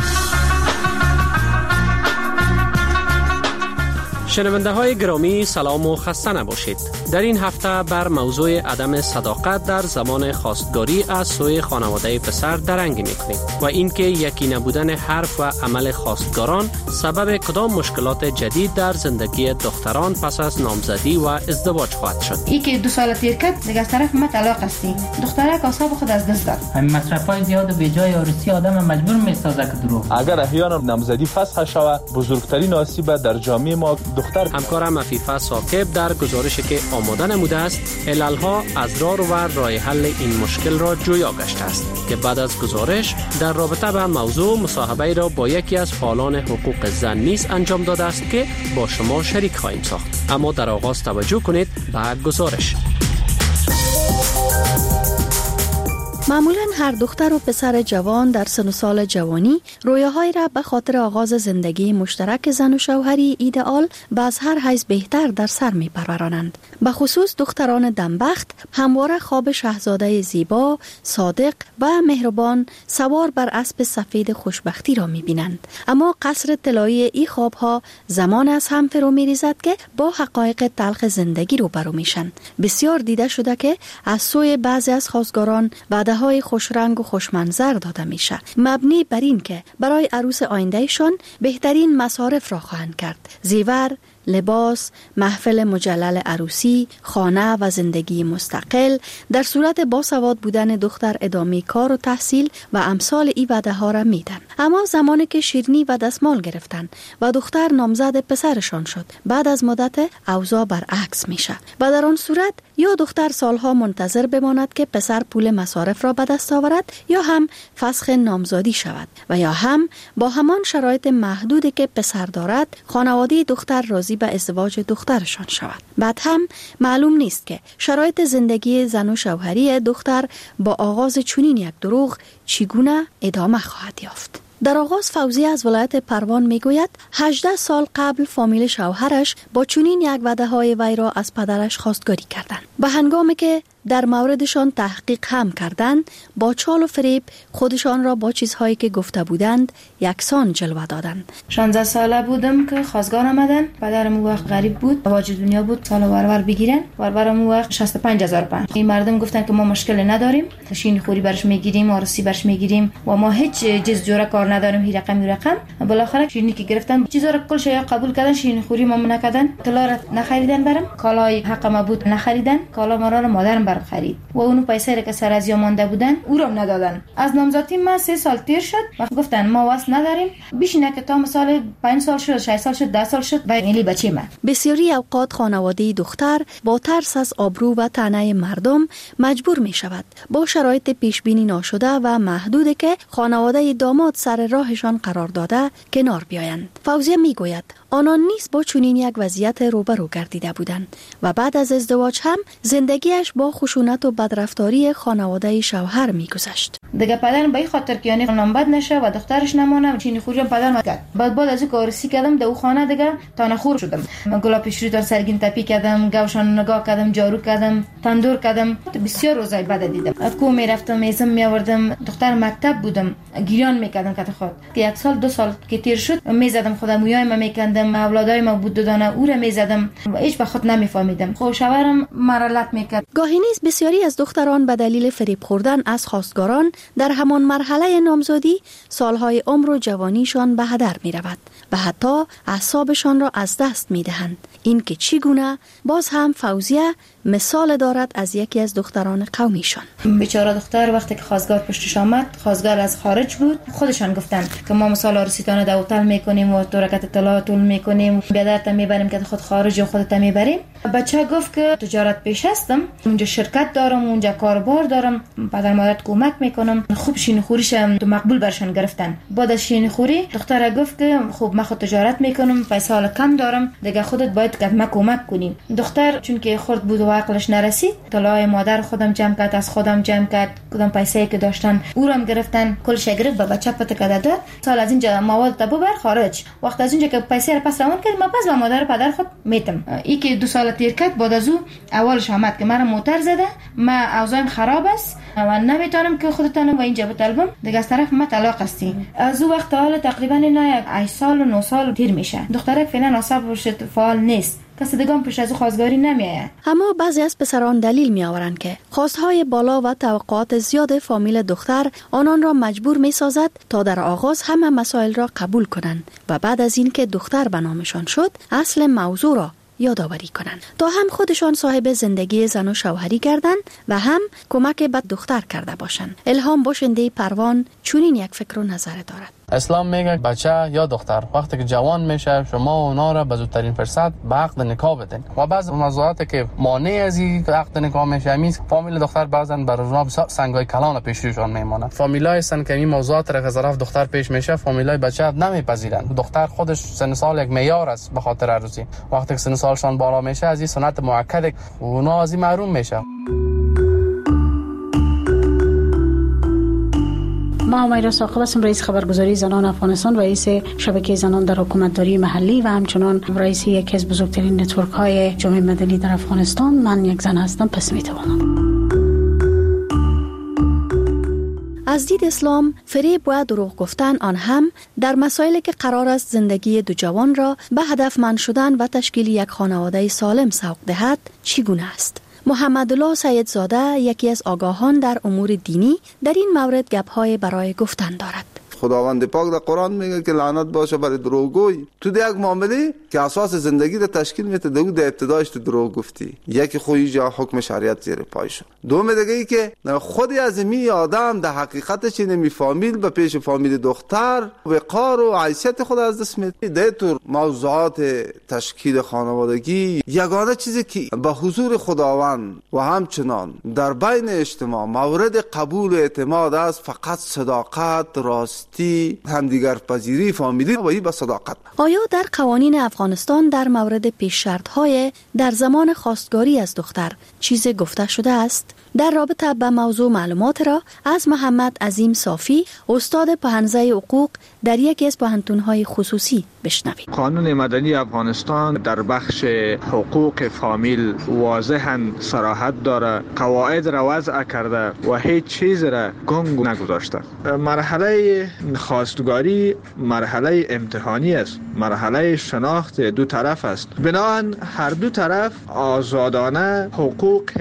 شنونده های گرامی سلام و خسته نباشید. در این هفته بر موضوع عدم صداقت در زمان خواستگاری از سوی خانواده پسر درنگ میکنیم و اینکه یکی نبودن حرف و عمل خواستگاران سبب کدام مشکلات جدید در زندگی دختران پس از نامزدی و ازدواج خواهد شد.
ای که 2 سال تیر کرد دیگه از طرف ما طلاق هستی. دخترک اعصاب خود از دست داد.
همین مصرفای زیاد به جای عروسی آدم مجبور میسازه که دروغ.
اگر احیانا نامزدی فسخ شود بزرگترین آسیب در جامعه ما دختر.
همکارم عفیفه ثاقب در گزارشی که آماده نموده است عللها، اضرار و راه حل این مشکل را جویا گشته است که بعد از گزارش در رابطه به موضوع مصاحبه را با یکی از فعالان حقوق زن نیز انجام داده است که با شما شریک خواهیم ساخت. اما در آغاز توجه کنید به گزارش.
معمولاً هر دختر و پسر جوان در سن و سال جوانی رویاهایی را به خاطر آغاز زندگی مشترک زن و شوهری ایدئال و از هر حیث بهتر در سر می پرورانند. به خصوص دختران دمبخت همواره خواب شاهزاده زیبا، صادق و مهربان سوار بر اسب سفید خوشبختی را می بینند. اما قصر طلایی این خوابها زمان از هم فرو می ریزد که با حقایق تلخ زندگی روبرو میشن. بسیار دیده شده که از سوی بعضی از خواستگاران های خوشرنگ و خوشمنظر داده میشه، مبنی بر این که برای عروس آیندهشان بهترین مصارف را خواهند کرد. زیور، لباس، محفل مجلل عروسی، خانه و زندگی مستقل، در صورت باسواد بودن دختر ادامه کار و تحصیل و امثال ای وعده ها را میدن. اما زمانی که شیرینی و دستمال گرفتن و دختر نامزد پسرشان شد، بعد از مدت اوضاع برعکس میشه و در آن صورت یا دختر سالها منتظر بماند که پسر پول مصارف را به دست آورد یا هم فسخ نامزادی شود و یا هم با همان شرایط محدودی که پسر دارد خانواده دختر راضی به ازدواج دخترشان شود. بعد هم معلوم نیست که شرایط زندگی زن و شوهری دختر با آغاز چنین یک دروغ چگونه ادامه خواهد یافت. در آغاز فوزیه از ولایت پروان میگوید 18 سال قبل فامیل شوهرش با چنین یک وعده های وی را از پدرش خواستگاری کردند. به هنگامی که در موردشان تحقیق هم کردند، با چال و فریب خودشان را با چیزهایی که گفته بودند یکسان جلوه دادند.
16 ساله بودم که خواستگار آمدن. پدرم اون وقت غریب بود، واجد دنیا بود، سال ورور بگیرن. ورورم اون وقت 65000 پوند. این مردم گفتن که ما مشکل نداریم، شین خوری برش میگیریم، آرسی برش میگیریم و ما هیچ چیز جوره کار نداریم. هی رقم بالاخره شیرینی که گرفتن چیزا را کلش قبول کردن، شین خوری ما نکردن، طلا را نخریدن، برام کالای حق ما بود نخریدن، کالا ما را مادرم خرید و اونو پیسه را که سر از مانده بودن او را ندادن. از نامزدی من 3 سال تیر شد و گفتن ما واسه نداریم، بیشینه که تا مثلا 5 سال شد، 6 سال شد، 10 سال شد و این بچه من.
بسیاری اوقات خانواده دختر با ترس از آبرو و طعنه مردم مجبور می شود با شرایط پیش بینی ناشده و محدودی که خانواده داماد سر راهشان قرار داده کنار بیایند. فوزیه می گوید آنان نیز با چنین یک وضعیت روبرو گردیده بودند و بعد از ازدواج هم زندگیش با خشونت و بدرفتاری خانواده شوهر می‌گذشت.
دیگه پدرم به این خاطر که یعنی نامبد نشه و دخترش نمونه چینی خوری پدرم کرد. بعد از کارسی کردم در خانه دیگه تانخور شدم. من گلا پیشری دار سرگین تپی کردم، گوشان نگاه کردم، جارو کردم، تندور کردم. بسیار روزای بد دیدم. کو میرفتم میزم میآوردم، دختر مکتب بودم، گریان میکردم که خود که 1 سال 2 سال که تیر شد میزدم خودم مویای ما میکندم، اولادای ما بود دادانه او را میزدم، هیچ به خود نمیفهمیدم. خو شوهرم مرالت میکرد.
گاهی نیز بسیاری از دختران به دلیل فریب خوردن از خواستگاران در همان مرحله نامزدی سالهای عمر و جوانیشان به هدر می رود و حتی اعصابشان را از دست می دهند. این که چگونه باز هم فوزیه مثال دارد از یکی از دختران قومیشان.
بیچاره دختر وقتی که خواستگار پشتش آمد، خواستگار از خارج بود، خودشان گفتن که ما مثال عروسیتانه در هتل میکنیم و ترکت طلا طول میکنیم، بیادرت میبریم که خود خارج و خودت میبریم. بچه گفت که تجارت پیش هستم، اونجا شرکت دارم، اونجا کاربار دارم، پدر مادرت کمک میکنم. خوب شین خوریش تو مقبول برشان گرفتن. بعد از شین خوری دختر گفت که خب من خود تجارت میکنم، پیسه حالا کم دارم، دیگه خودت باید که ما کمک کنیم. دختر چون که خرد بود و عقلش نرسید، طلای مادر خودم جمع کرد، از خودم جمع کرد، کدام پیسه‌ای که داشتن او را گرفتن، کل شگرف به بچه پته کده داد. سال از اینجا مواد تا ببر خارج. وقت از اینجا که پیسه را پس روان کرد، ما پس به مادر پدر خود میتم. ای که 2 سال تیر کرد، بعد از او اولش آمد که مرا موتر زده، ما اوضاعم خراب است و نمیتونم که خودتانم و اینجا بطلبم، دیگه از طرف ما طلاق هستی. از او وقت حالا تقریبا نه 8 سال و 9 سال تیر میشه. دخترک فعلا اعصابش فعال نیست، کسی دیگه پیش از خواستگاری نمیآید.
اما بعضی از پسران دلیل میآورند که خواستهای بالا و توقعات زیاد فامیل دختر آنان را مجبور میسازد تا در آغاز همه مسائل را قبول کنند و بعد از این که دختر به نامشان شد اصل موضوع را یادآوری کنند تا هم خودشان صاحب زندگی زن و شوهری گردند و هم کمک به دختر کرده باشند. الهام باشنده پروان چنین یک فکر و نظر دارد.
اسلام میگه بچه یا دختر وقتی که جوان میشه شما اونا را به زودترین فرصت به عقد نکاح بدین و بعض موضوعاتی که مانع از این عقد نکاح میشه میز فامیل دختر بعضا بر اونا سنگای کلان پیش روشان میمونه. فامیلای هستن که این موضوعات را که طرف دختر پیش میشه فامیلای بچه نمیپذیرن. دختر خودش سن سال یک معیار است به خاطر عروسی. وقتی که سن سالشان بالا میشه از این سنت مؤکد اونا از این محروم میشه.
ما امیرا ثاقب هستم، رئیس خبرگزاری زنان افغانستان، رئیس شبکه زنان در حکومتداری محلی و همچنان رئیس یکی از بزرگترین نتورک های جامعه مدنی در افغانستان. من یک زن هستم، پس میتوانم.
از دید اسلام فریب و دروغ گفتن آن هم در مسائلی که قرار است زندگی دو جوان را به هدفمند شدن و تشکیل یک خانواده سالم سوق دهد چگونه است؟ محمدالله سیدزاده یکی از آگاهان در امور دینی در این مورد گپ‌های برای گفتن دارد.
خداوند پاک در قرآن میگه که لعنت باشه برای دروغگوی. تو یک معامله که اساس زندگی رو تشکیل میده، در ابتدایش تو دروغ گفتی، یکی خوی جا حکم شریعت زیر پای شد. دوم دیگه ای که خودی از می آدم در حقیقتش نمی فامیل به پیش فامیل دختر وقار و حیثیت خود از دست میده. در طور موضوعات تشکیل خانوادگی یگانه چیزی که به حضور خداوند و همچنان در بین اجتماع مورد قبول اعتماد است فقط صداقت، راستی، همدیگر پذیری فامیلی و این به صداقت.
آیا در قوانین افغانستان در مورد پیش شرط‌های در زمان خواستگاری از دختر چیزی گفته شده است؟ در رابطه به موضوع معلومات را از محمد عظیم صافی، استاد پهنزه حقوق در یکی از پوهنتون‌های خصوصی بشنوید.
قانون مدنی افغانستان در بخش حقوق فامیل واضحاً صراحت داره، قواعد را وضع کرده و هیچ چیز را گنگ نگذاشته. مرحله خواستگاری مرحله امتحانی است، مرحله شناخت دو طرف است. بنابراین هر دو طرف آزادانه حقوق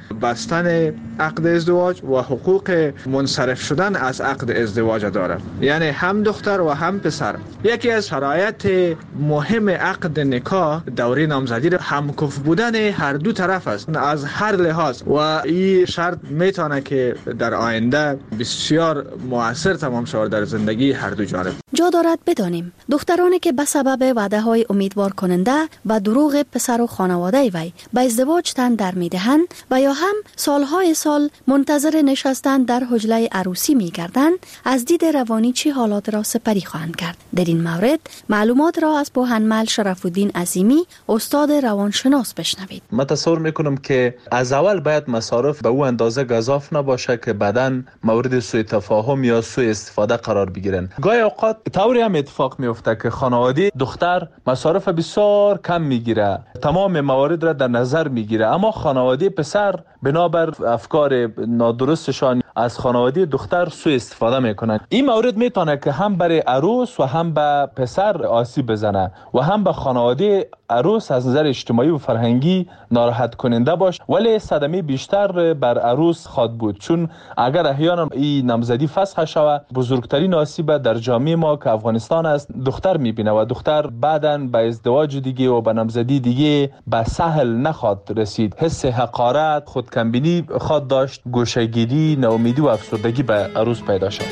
بستن عقد ازدواج و حقوق منصرف شدن از عقد ازدواج داره، یعنی هم دختر و هم پسر. یکی از شرایط مهم عقد نکاح دوره نامزدی همکف بودن هر دو طرف است از هر لحاظ و این شرط میتونه که در آینده بسیار مؤثر تمام شود در زندگی هر دو جانب.
جا دارد بدانیم دخترانی که به سبب وعده‌های امیدوار کننده و دروغ پسر و خانواده وی به ازدواج تن در میدهند و یا هم سالهای سال منتظر نشستن در حجله عروسی می‌گردند، از دید روانی چه حالات را سپری خواهند کرد؟ در این مورد معلومات را از پوهنمل شرف الدین عظیمی، استاد روانشناس بشنوید.
من تصور میکنم که از اول باید مصارف به او اندازه گزاف نباشه که بعداً مورد سوء تفاهم یا سوء استفاده قرار بگیرن. گاهی اوقات طوری هم اتفاق میفته که خانواده دختر مصارف بسیار کم میگیره، تمام موارد را در نظر میگیره، اما خانواده پسر بنابر افکار نادرستشان از خانواده دختر سوء استفاده میکنن. این مورد میتونه که هم برای عروس و هم به پسر آسیب بزنه و هم به خانواده عروس از نظر اجتماعی و فرهنگی ناراحت کننده باشه، ولی صدمه بیشتر بر عروس خواهد بود، چون اگر احیانا این نامزدی فسخ شود بزرگترین آسیب در جامعه ما که افغانستان است دختر میبینه و دختر بعداً به ازدواج دیگه و به نامزدی دیگه به سهل نخواد رسید. حس حقارت، خودکمبینی خود داشت، گوشه‌گیری، ناامیدی و افسردگی به عروس پیدا شد.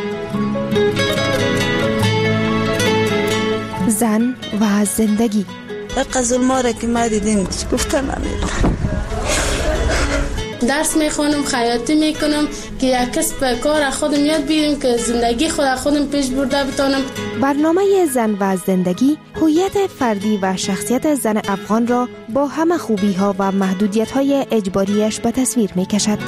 زن و زندگی
ظلما را که ما دیدیم گفتن نمیدونم.
درس میخونم، خیاطی میکنم که یک کسب کار خودم یاد بگیرم که زندگی خودم پیش برده بتونم.
برنامه زن و زندگی هویت فردی و شخصیت زن افغان را با همه خوبی ها و محدودیت های اجباریش به تصویر میکشد.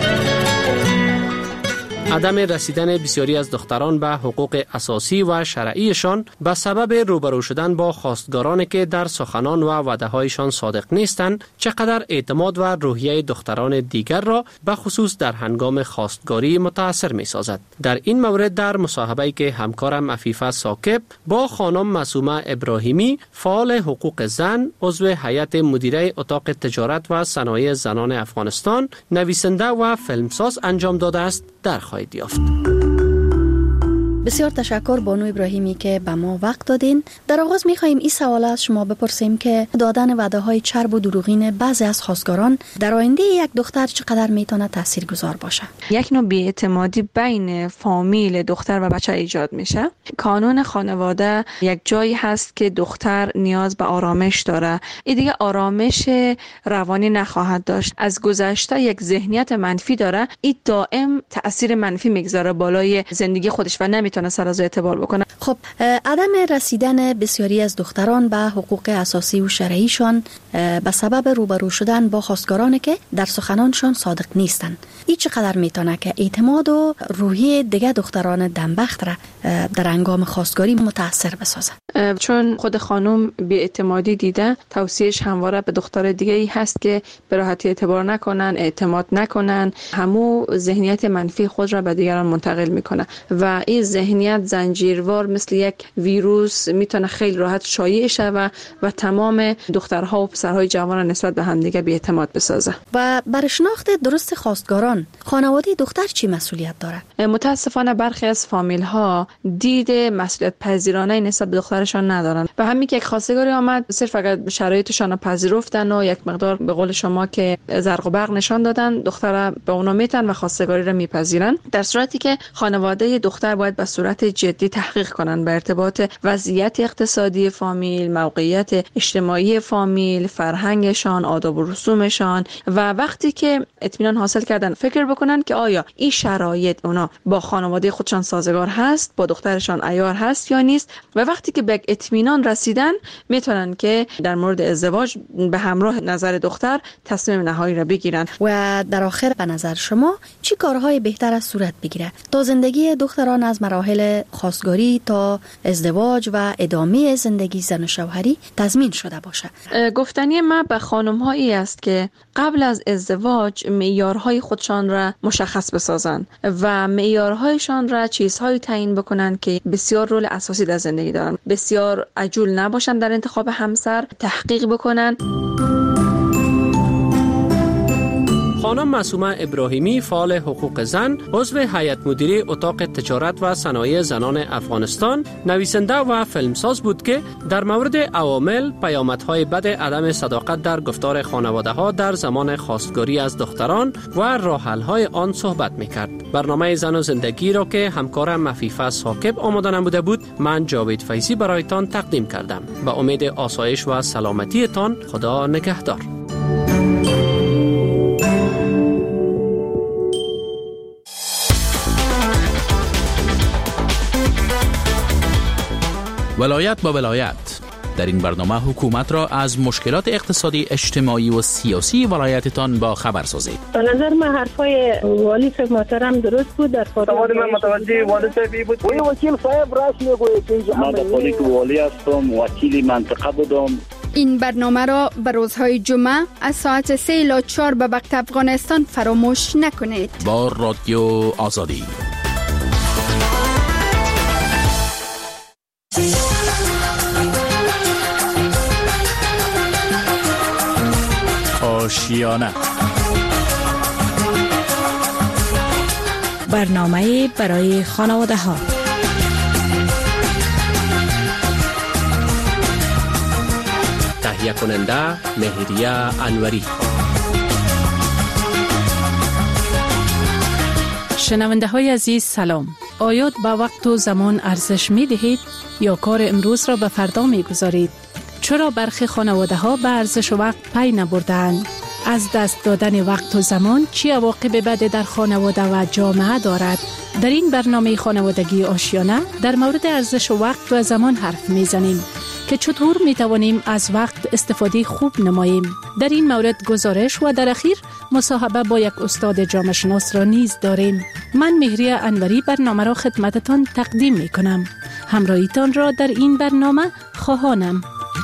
عدم رسیدن بسیاری از دختران به حقوق اساسی و شرعیشان به سبب روبرو شدن با خواستگارانی که در سخنان و وعده‌هایشان صادق نیستند، چقدر اعتماد و روحیه دختران دیگر را به خصوص در هنگام خواستگاری متاثر می‌سازد. در این مورد در مصاحبه‌ای که همکارم عفیفه ساکب با خانم معصومه ابراهیمی، فعال حقوق زن، عضو هیئت مدیره اتاق تجارت و صنایع زنان افغانستان، نویسنده و فیلمساز انجام داده است در خواهید یافت.
بسیار تشکر بانو ابراهیمی که به ما وقت دادین. در آغاز می‌خوایم این سوال از شما بپرسیم که دادن وعده‌های چرب و دروغین بعضی از خواستگاران در آینده یک دختر چقدر میتونه تاثیرگذار باشه؟
یک نوع بی‌اعتمادی بین فامیل دختر و بچه ایجاد میشه. کانون خانواده یک جایی هست که دختر نیاز به آرامش داره. این دیگه آرامش روانی نخواهد داشت. از گذشته یک ذهنیت منفی داره. این دائم تأثیر منفی میگذاره بالای زندگی خودش و نمیتونه سر از اعتبار بکنه.
خب عدم رسیدن بسیاری از دختران به حقوق اساسی و شرعیشان به سبب روبرو شدن با خواستگارانی که در سخنانشان صادق نیستند، این چقدر میتونه که اعتماد و روحیه دیگه دختران دنبخت را در هنگام خواستگاری متاثر بسازه؟
چون خود خانم بی‌اعتمادی دیده، توصیهش همواره به دختر دیگه ای هست که به راحتی اعتبار نکنن، اعتماد نکنن، همو ذهنیت منفی خود را به دیگران منتقل میکنه و این ذهنیت زنجیروار مثل یک ویروس میتونه خیلی راحت شایع شود و تمام دخترها و پسرهای جوان نسبت به همدیگه بی‌اعتماد بسازه.
و برای شناخت درست خواستگاران دختران، خانواده دختر چی مسئولیت داره؟
متاسفانه برخی از فامیل ها دید مسئولیت پذیرانه نسبت به دخترشان ندارن و همین که یک خواستگاری آمد صرف اگر شرایطشان رو پذیرفتن و یک مقدار به قول شما که زرق و برق نشان دادن، دختر به اونا میتن و خواستگاری رو میپذیرن، در صورتی که خانواده دختر باید به صورت جدی تحقیق کنن به ارتباط وضعیت اقتصادی فامیل، موقعیت اجتماعی فامیل، فرهنگشان، آداب و رسومشان و وقتی که اطمینان حاصل کردن فکر بکنن که آیا این شرایط اونا با خانواده خودشان سازگار هست، با دخترشان عیار هست یا نیست و وقتی که به اطمینان رسیدن میتونن که در مورد ازدواج به همراه نظر دختر تصمیم نهایی را بگیرن.
و در آخر به نظر شما چی کارهای بهتر از صورت بگیره تا زندگی دختران از مراحل خواستگاری تا ازدواج و ادامه زندگی زن و شوهری تضمین شده باشه؟
گفتنی ما به خانم هایی است که قبل از ازدواج معیارهای خودشان را مشخص بسازن و معیارهایشان را چیزهایی تعیین بکنن که بسیار رول اساسی در زندگی دارن. بسیار عجول نباشن در انتخاب همسر، تحقیق بکنن.
خانم معصومه ابراهیمی، فعال حقوق زن، عضو هیئت مدیره اتاق تجارت و صنایع زنان افغانستان، نویسنده و فیلمساز بود که در مورد عوامل، پیامدهای بد عدم صداقت در گفتار خانواده‌ها در زمان خواستگاری از دختران و راه‌حل‌های آن صحبت می‌کرد. برنامه زن و زندگی را که همکارم عفیفه ثاقب آماده نموده بود، من جاوید فیضی برایتان تقدیم کردم. به امید آسایش و سلامتیتان، خدا نگهدار.
ولایت با ولایت. در این برنامه حکومت را از مشکلات اقتصادی، اجتماعی و سیاسی ولایتتان با خبر سازید.
به نظر من حرفای والی صاحب محترم درست بود. در
سوال من متوجه والی صاحبی بود. وکیل صاحب راست میگوید که من در والی هستم، وکیل منطقه بودم.
این برنامه را به روزهای جمعه از ساعت 3 الی 4 به وقت افغانستان فراموش نکنید.
با رادیو آزادی.
آشیانه،
برنامه برای خانواده ها.
تهیه کننده مهریه انوری.
شنونده های عزیز سلام. آیا به وقت و زمان ارزش می دهید یا کار امروز را به فردا می گذارید؟ چرا برخی خانواده ها به ارزش وقت پی نبردند؟ از دست دادن وقت و زمان چی عواقب بد در خانواده و جامعه دارد؟ در این برنامه خانوادگی آشیانه در مورد ارزش وقت و زمان حرف میزنیم که چطور میتوانیم از وقت استفاده خوب نماییم. در این مورد گزارش و در اخیر مصاحبه با یک استاد جامعه شناس را نیز داریم. من مهریه انوری برنامه را خدمتتان تقدیم میکنم. همراهیتان را در این برنامه خواهانم.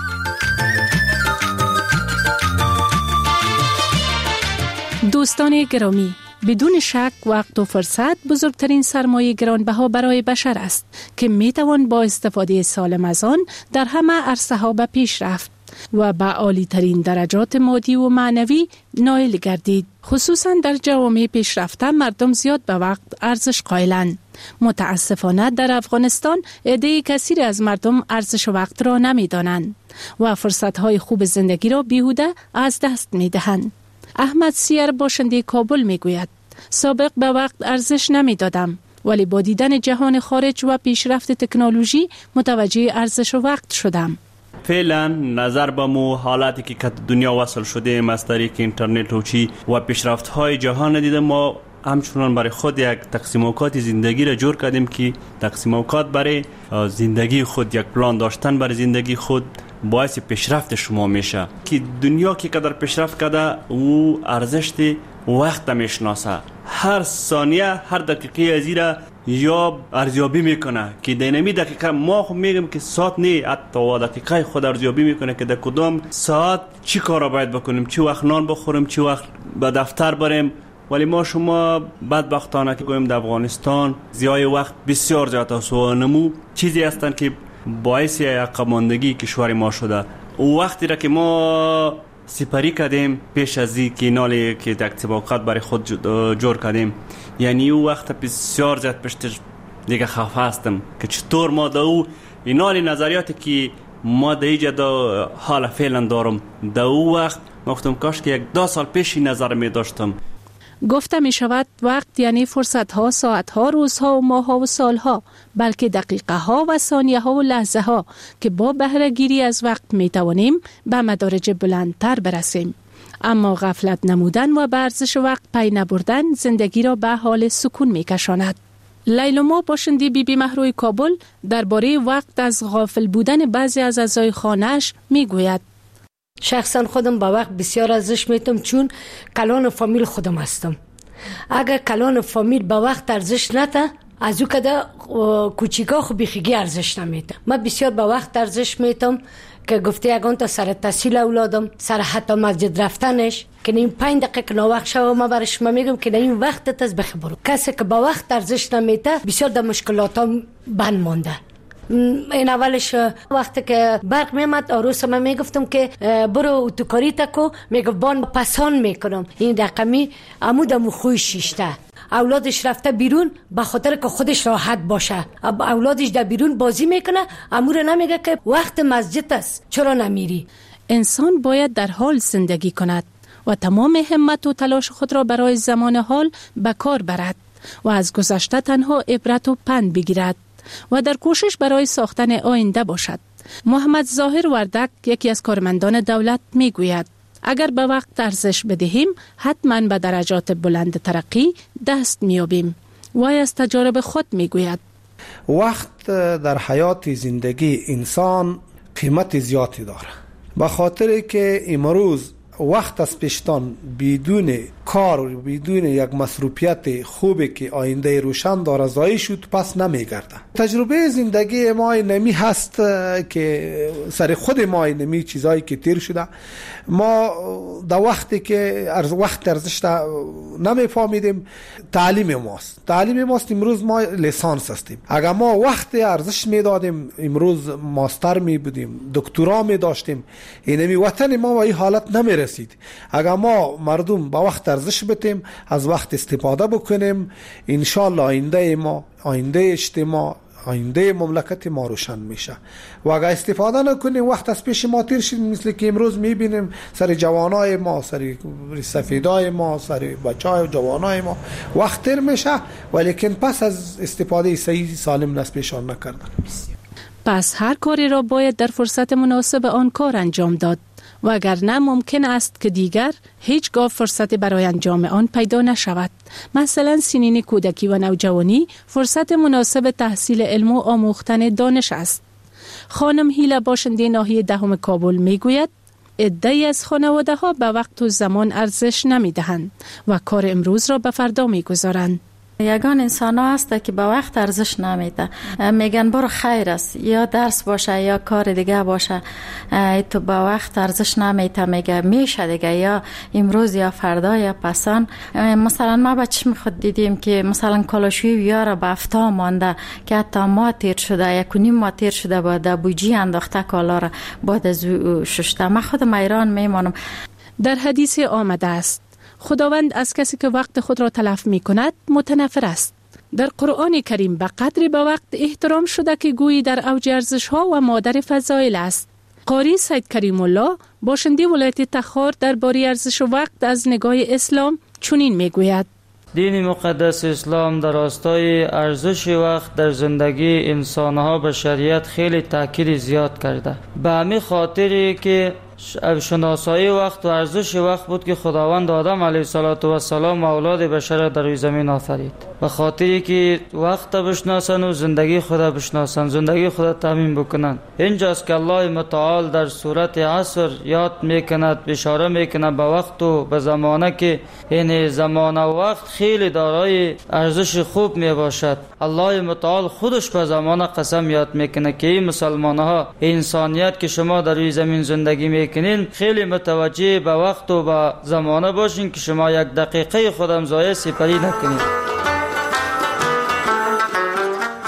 دوستان گرامی، بدون شک وقت و فرصت بزرگترین سرمایه گرانبها برای بشر است که میتوان با استفاده سالم از آن در همه عرصه‌ها به پیش رفت و به عالی‌ترین درجات مادی و معنوی نائل گردید. خصوصا در جوامع پیشرفته مردم زیاد به وقت ارزش قائلند. متاسفانه در افغانستان عده کثیری از مردم ارزش وقت را نمی‌دانند و فرصت‌های خوب زندگی را بیهوده از دست می‌دهند. احمد سیر باشنده کابل میگوید سابق به وقت ارزش نمیدادم، ولی با دیدن جهان خارج و پیشرفت تکنولوژی متوجه ارزش وقت شدم.
فعلا نظر به مو حالاتی که دنیا وصل شده از طریق اینترنت و چی و پیشرفت های جهان دیدم، ما همچنان برای خود یک تقسیم اوقات زندگی را جور کردیم که تقسیم اوقات برای زندگی خود، یک پلان داشتن برای زندگی خود باعث پیشرفت شما میشه که دنیا که قدر پیشرفت کرده او ارزش وقت میشناسه. هر ثانیه هر دقیقه از ایره یا ارزیابی میکنه که در اینمی دقیقه ما خب میگم که ساعت نه، حتی دقیقه خود ارزیابی میکنه که در کدام ساعت چی کارا باید بکنیم، چی وقت نان بخوریم، چی وقت به دفتر بریم. ولی ما شما بدبختانه که گویم در افغانستان ضیاع وقت بسیار زیاد است و نمو چیزی هستند که باعث عقب ماندگی کشور ما شده. او وقتی را که ما سپری کردیم پیش از این که نالی که یک طبقات برای خود جور کردیم. یعنی او وقت بسیار زیاد پشتش دیگه خفه هستم که چطور ما دا او اینالی نظریاتی که ما دا ایجا دا حال فعلا دارم دا او وقت گفتم کاش که 1-2 سال پیش این نظر می داشتم.
گفته می شود وقت یعنی فرصت ها، ساعت ها، روزها و ماه ها و سال ها، بلکه دقیقه ها و ثانیه ها و لحظه ها که با بهره گیری از وقت می توانیم به مدارج بلندتر برسیم. اما غفلت نمودن و به ارزش وقت پی نبردن زندگی را به حال سکون می کشاند. لیلما باشندی بی مهروی کابل درباره وقت از غافل بودن بعضی از اعضای خانه‌اش می گوید.
شخصا خودم با وقت بسیار ارزش میتم چون کلان فامیل خودم هستم. اگر کلان فامیل با وقت ارزش نده از او کده کوچیکا خو بیخیگی ارزش نمیده. من بسیار با وقت ارزش میتم که گفته یگان تا سر تحصیل اولادم، سر حتی مسجد رفتنش که این 5 دقیقه ناوقت شو ما برش میگم که این وقت تز بخبرو. کسی که با وقت ارزش نمیده بسیار در مشکلاتم بند مونده. این اولش وقتی که برق میامد عروس من میگفتم که برو اتوکاری تکو، میگفت بان پسان میکنم. این رقمی عمودم خوی شیشته. اولادش رفته بیرون به خاطر که خودش راحت باشه. اولادش در بیرون بازی میکنه، امور نمیگه که وقت مسجد است چرا نمیری.
انسان باید در حال زندگی کند و تمام همت و تلاش خود را برای زمان حال به کار برد و از گذشته تنها عبرت و پند بگیرد و در کوشش برای ساختن آینده باشد. محمد ظاهر وردک یکی از کارمندان دولت میگوید اگر به وقت ارزش بدهیم حتما به درجات بلند ترقی دست میابیم. وای از تجارب خود میگوید
وقت در حیات زندگی انسان قیمت زیادی داره، به خاطر که امروز وقت از پیشتان بدون کار و بدون یک مصروفیت خوبی که آینده روشن داره ضایع شد پس نمیگرده. تجربه زندگی ما نمی هست که سر خود ما نمی چیزایی که تیر شده ما در وقتی که وقت ارزش نمیفهمیدیم. تعلیم ماست امروز ما لیسانس هستیم. اگر ما وقت ارزش میدادیم امروز ماستر می بودیم، دکترا می داشتیم، اینمی وطن ما و این حالت نمی رسید. اگر ما مردم با وقت ارزش بدیم، از وقت استفاده بکنیم، انشالله آینده ما، آینده اجتماع، آینده مملکت ما روشن میشه. و اگر استفاده نکنیم وقت از پیش ما تیر شد، مثل که امروز میبینیم سر جوانای ما، سر سفیدای ما، سر بچهای جوانای ما وقت تیر میشه، ولیکن پس از استفاده صحیح سالم از پیشان نکردن.
پس هر کاری را باید در فرصت مناسب آن کار انجام داد و اگر نه ممکن است که دیگر هیچگاه فرصت برای انجام آن پیدا نشود. مثلا سنین کودکی و نوجوانی فرصت مناسب تحصیل علم و آموختن دانش است. خانم هیله باشنده ناحیه 10 کابل میگوید عده‌ای از خانواده ها به وقت و زمان ارزش نمیدهند و کار امروز را به فردا میگذارند.
یگان انسان ها هست که به وقت ارزش نمیده. میگن برو خیر است، یا درس باشه یا کار دیگه باشه، تو به وقت ارزش نمیده. میگه میشه دیگه، یا امروز یا فردا یا پسان. مثلا ما بچه خود دیدیم که مثلا کالاشوی یارا به افتا مانده که حتی ما تیر شده، 1.5 ماه تیر شده با بوجی انداخته کالا را بعد از ششته. من خودم ایران میمانم.
در حدیث آمده است خداوند از کسی که وقت خود را تلف می کند متنفر است. در قرآن کریم به قدری به وقت احترام شده که گویی در اوج ارزش ها و مادر فضایل است. قاری سید کریم الله باشنده ولایت تخار درباره ارزش وقت از نگاه اسلام چنین می گوید:
دین مقدس اسلام در راستای ارزش وقت در زندگی انسانها به شریعت خیلی تاکید زیاد کرده. به همین خاطری که شناسایی وقت و ارزش وقت بود که خداوند آدم علیه السلام و اولاد بشر در روی زمین آفرید. به خاطری که وقت بشناسن و زندگی خدا بشناسن، زندگی خدا تامین بکنن. اینجاست که الله متعال در سورت عصر یاد میکند، اشاره میکند به وقت و به زمانه که این زمان و وقت خیلی دارای ارزش خوب میباشد. الله متعال خودش به زمانه قسم یاد میکنه که این مسلمانها، انسانیت که شما در روی زمین زندگی میکنین، خیلی متوجه به وقت و به زمانه باشین که شما 1 دقیقه خودم ضایع سپری نکنید.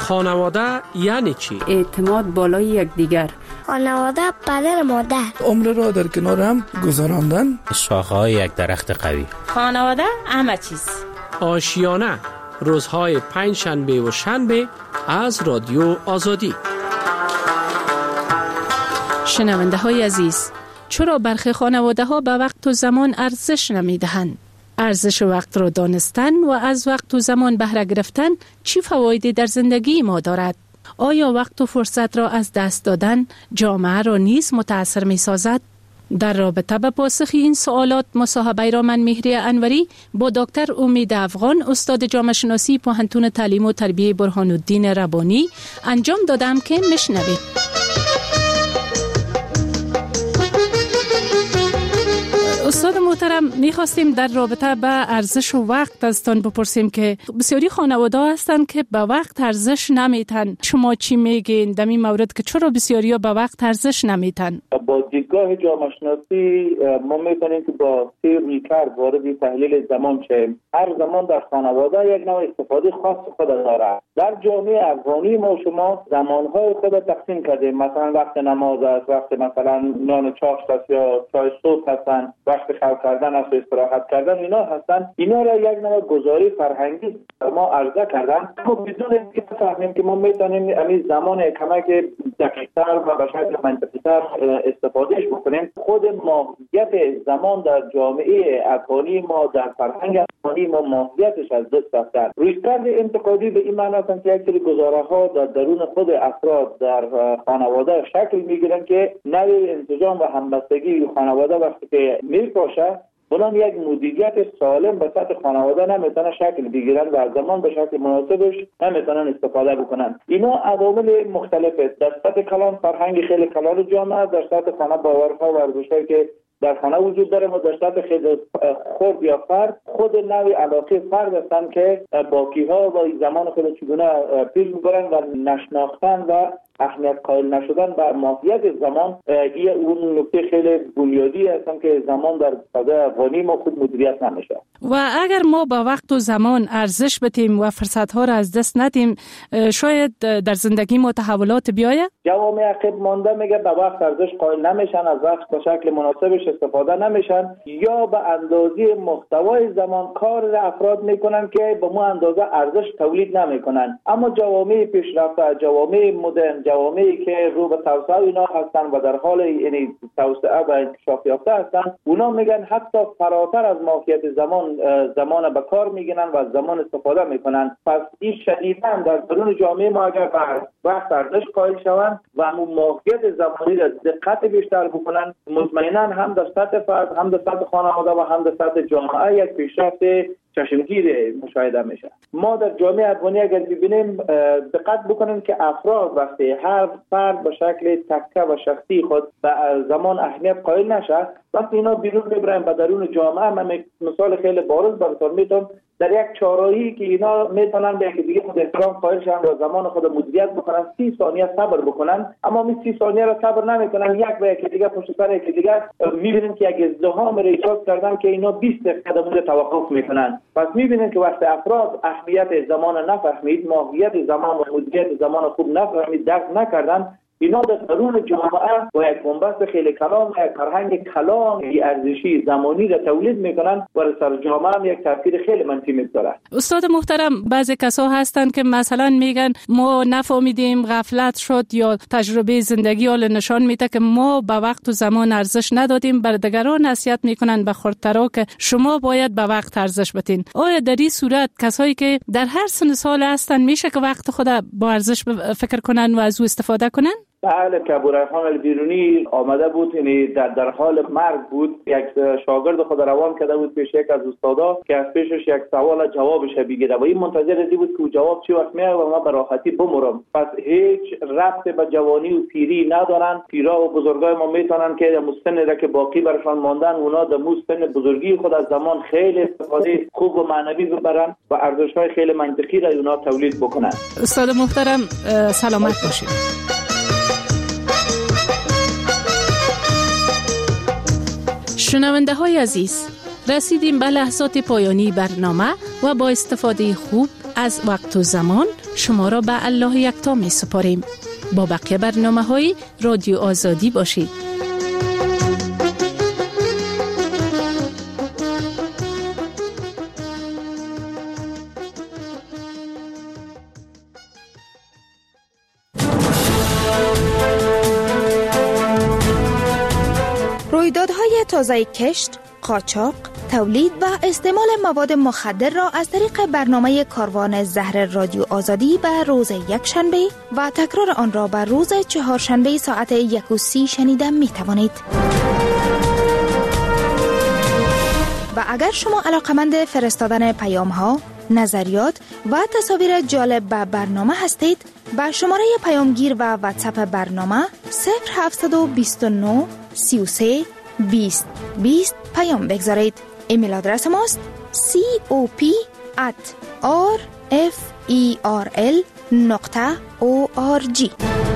خانواده یعنی چی؟
اعتماد بالای یکدیگر.
خانواده پدر مادر.
عمر را در کنار هم گذراندن.
شاخه‌های یک درخت قوی.
خانواده همه چیز.
آشیانه روزهای پنجشنبه و شنبه از رادیو آزادی.
شنونده های عزیز، چرا برخی خانواده ها به وقت و زمان ارزش نمی دهند؟ ارزش وقت را دانستن و از وقت و زمان بهره گرفتن چی فوایدی در زندگی ما دارد؟ آیا وقت و فرصت را از دست دادن جامعه را نیز متاثر می سازد؟ در رابطه با پاسخ این سوالات مصاحبه را من مهری انوری با دکتر امید افغان استاد جامعه شناسی پوهنتون تعلیم و تربیه برهان الدین ربانی انجام دادم که میشنوید. استاد محترم، میخواستیم در رابطه با ارزش و وقت ازتان بپرسیم که بسیاری خانواده هستند که به وقت ارزش نمیتن. شما چی میگین در این مورد که چرا بسیاری به وقت ارزش نمیتن؟
با دیدگاه جامعه شناسی ما میتونیم که با رویکرد وارد تحلیل زمان شیم. هر زمان در خانواده یک نوع استفاده خاص خود داره. در جامعه افغانی ما شما زمانهای خود تقسیم کردیم. مثلا وقت نماز است، وقت مثلا نان چاشت است یا چای صبح هستن، وقت خواب کردن است و استراحت کردن اینا هستن. اینا را یک نوع گزاری فرهنگی ما عرضه کردن. ما بدون اینکه بفهمیم که ما میتونیم همین زمان کمک دقیق‌تر و به شکل منطقی‌تر استفادهش بکنیم. خود ماهیت زمان در جامعه افغانی ما، در فرهنگ افغانی ما ماهیتش از دست رفته. رویکرد انتقادی به این معنی است که یک سری گزاره‌ها در درون خود افراد در خانواده شکل میگیرن که نوع انسجام و همبستگی خانواده وقتی که میپاشه، بنام یک مدیریت سالم به سطح خانواده نمیتونه شکل بگیرن و از زمان به شکل مناسبش نمیتونن استفاده بکنن. اینا عوامل مختلفه. در سطح کلان فرهنگ خیلی کلان جامعه، در سطح خانه باورها و ارزش‌هایی که در خانه وجود داره و در سطح خیلی خرد یا فرد خود نوع علاقه فرد هستن که باقی‌ها و زمان خود چگونه پیش میبرن و نشناختن و اهمیت قائل نشدن بر ماهیت زمان این اون نکته خیلی بنیادی هستن که زمان در اقتصاد افغانی ما خود مدیریت نمیشه.
و اگر ما با وقت و زمان ارزش بدیم و فرصت‌ها را از دست ندیم، شاید در زندگی ما تحولات بیاید؟
جوامع عقب مانده میگه به وقت ارزش قائل نمیشن، از وقت به شکل مناسبش استفاده نمیشن یا به اندازه محتوای زمان کار را افراد میکنن که به ما اندازه ارزش تولید نمیکنن. اما جوامع پیشرفته، جوامع مدرن، جوامعی که رو به توسعه اینا هستن و در حال یعنی توسعه و انکشاف یافته هستن، اونا میگن حتی فراتر از ماهیت زمان به کار میگیرن و از زمان استفاده میکنن. پس این شدیداً در درون جامعه ما اگر وقت ارزش قائل شوند و همون ماهیت زمانی را دقت بیشتر بکنن، مطمئنا هم در سطح فرد، هم در سطح خانواده و هم در سطح جامعه یک پیشرفت چشمگیر مشاهده میشه. ما در جامعه افغانی اگر ببینیم دقت بکنیم که افراد وقتی هر فرد به شکل تکه و شخصی خود به زمان اهمیت قائل نشه، وقتی اینا بیرون ببرن به درون جامعه، من مثال خیلی بارز براتون میتونم در یک چهارراهی که اینا میتونن به یکی دیگه خود احترام قائل شن و زمان خود مدیریت بکنن، 30 ثانیه صبر بکنن، اما این 30 ثانیه را صبر نمیکنن، یک به یکی دیگه پشت سر یکی دیگه میبینیم که یک ازدحام را ایجاد کردن که اینا 20 دقیقه در توقف میکنن. پس میبینیم که وقتی افراد اهمیت زمان نفهمید، ماهیت زمان و مدیریت زمان خوب نفهمید، درک نکردن، اینا در درون جامعه و یک بنبست خیلی کلان و یک فرهنگ کلان ارزشی زمانی را تولید میکنن و سر جامعه هم یک تاثیر خیلی منفی میگذاره.
استاد محترم، بعضی کسا هستن که مثلا میگن ما نفهمیدیم، غفلت شد، یا تجربه زندگی حال نشان میده که ما به وقت و زمان ارزش ندادیم. بر دیگران نصیحت میکنن به خردترا که شما باید به وقت ارزش بدین. آیا در این صورت کسایی که در هر سن سال هستن میشه که وقت خود با ارزش فکر کنن و از او استفاده کنن؟
بله، که ابوریحان البیرونی آمده بود، یعنی در حال مرگ بود، یک شاگرد خود روان کرده بود پیش یک از استادا که از پیشش یک سوال جوابش بگیره و این منتظر ازی بود که جواب چی وقت میاد و ما به راحتی بمرم. پس هیچ ربط به جوانی و پیری ندارن. پیرا و بزرگای ما میتونن که مستن را که باقی برشان ماندن، اونا در مستن بزرگی خود از زمان خیلی استفاده خوب و معنوی ببرن و ارزش‌های خیلی منطقی را اونا تولید بکنن.
استاد محترم، سلامت باشید. شنونده های عزیز، رسیدیم به لحظات پایانی برنامه و با استفاده خوب از وقت و زمان شما را به الله یکتا می سپاریم. با بقیه برنامه‌های رادیو آزادی باشید.
رویدادهای تازه کشت، قاچاق، تولید و استعمال مواد مخدر را از طریق برنامه کاروان زهر رادیو آزادی به روز یکشنبه و تکرار آن را به روز چهارشنبه ساعت 1:30 شنیده می توانید. و اگر شما علاقمند فرستادن پیام ها، نظریات و تصاویر جالب به برنامه هستید، با شماره پیامگیر و واتساپ برنامه 0729 33 20 20 پیام بگذارید. ایمیل آدرس ماست cop@rferl.org.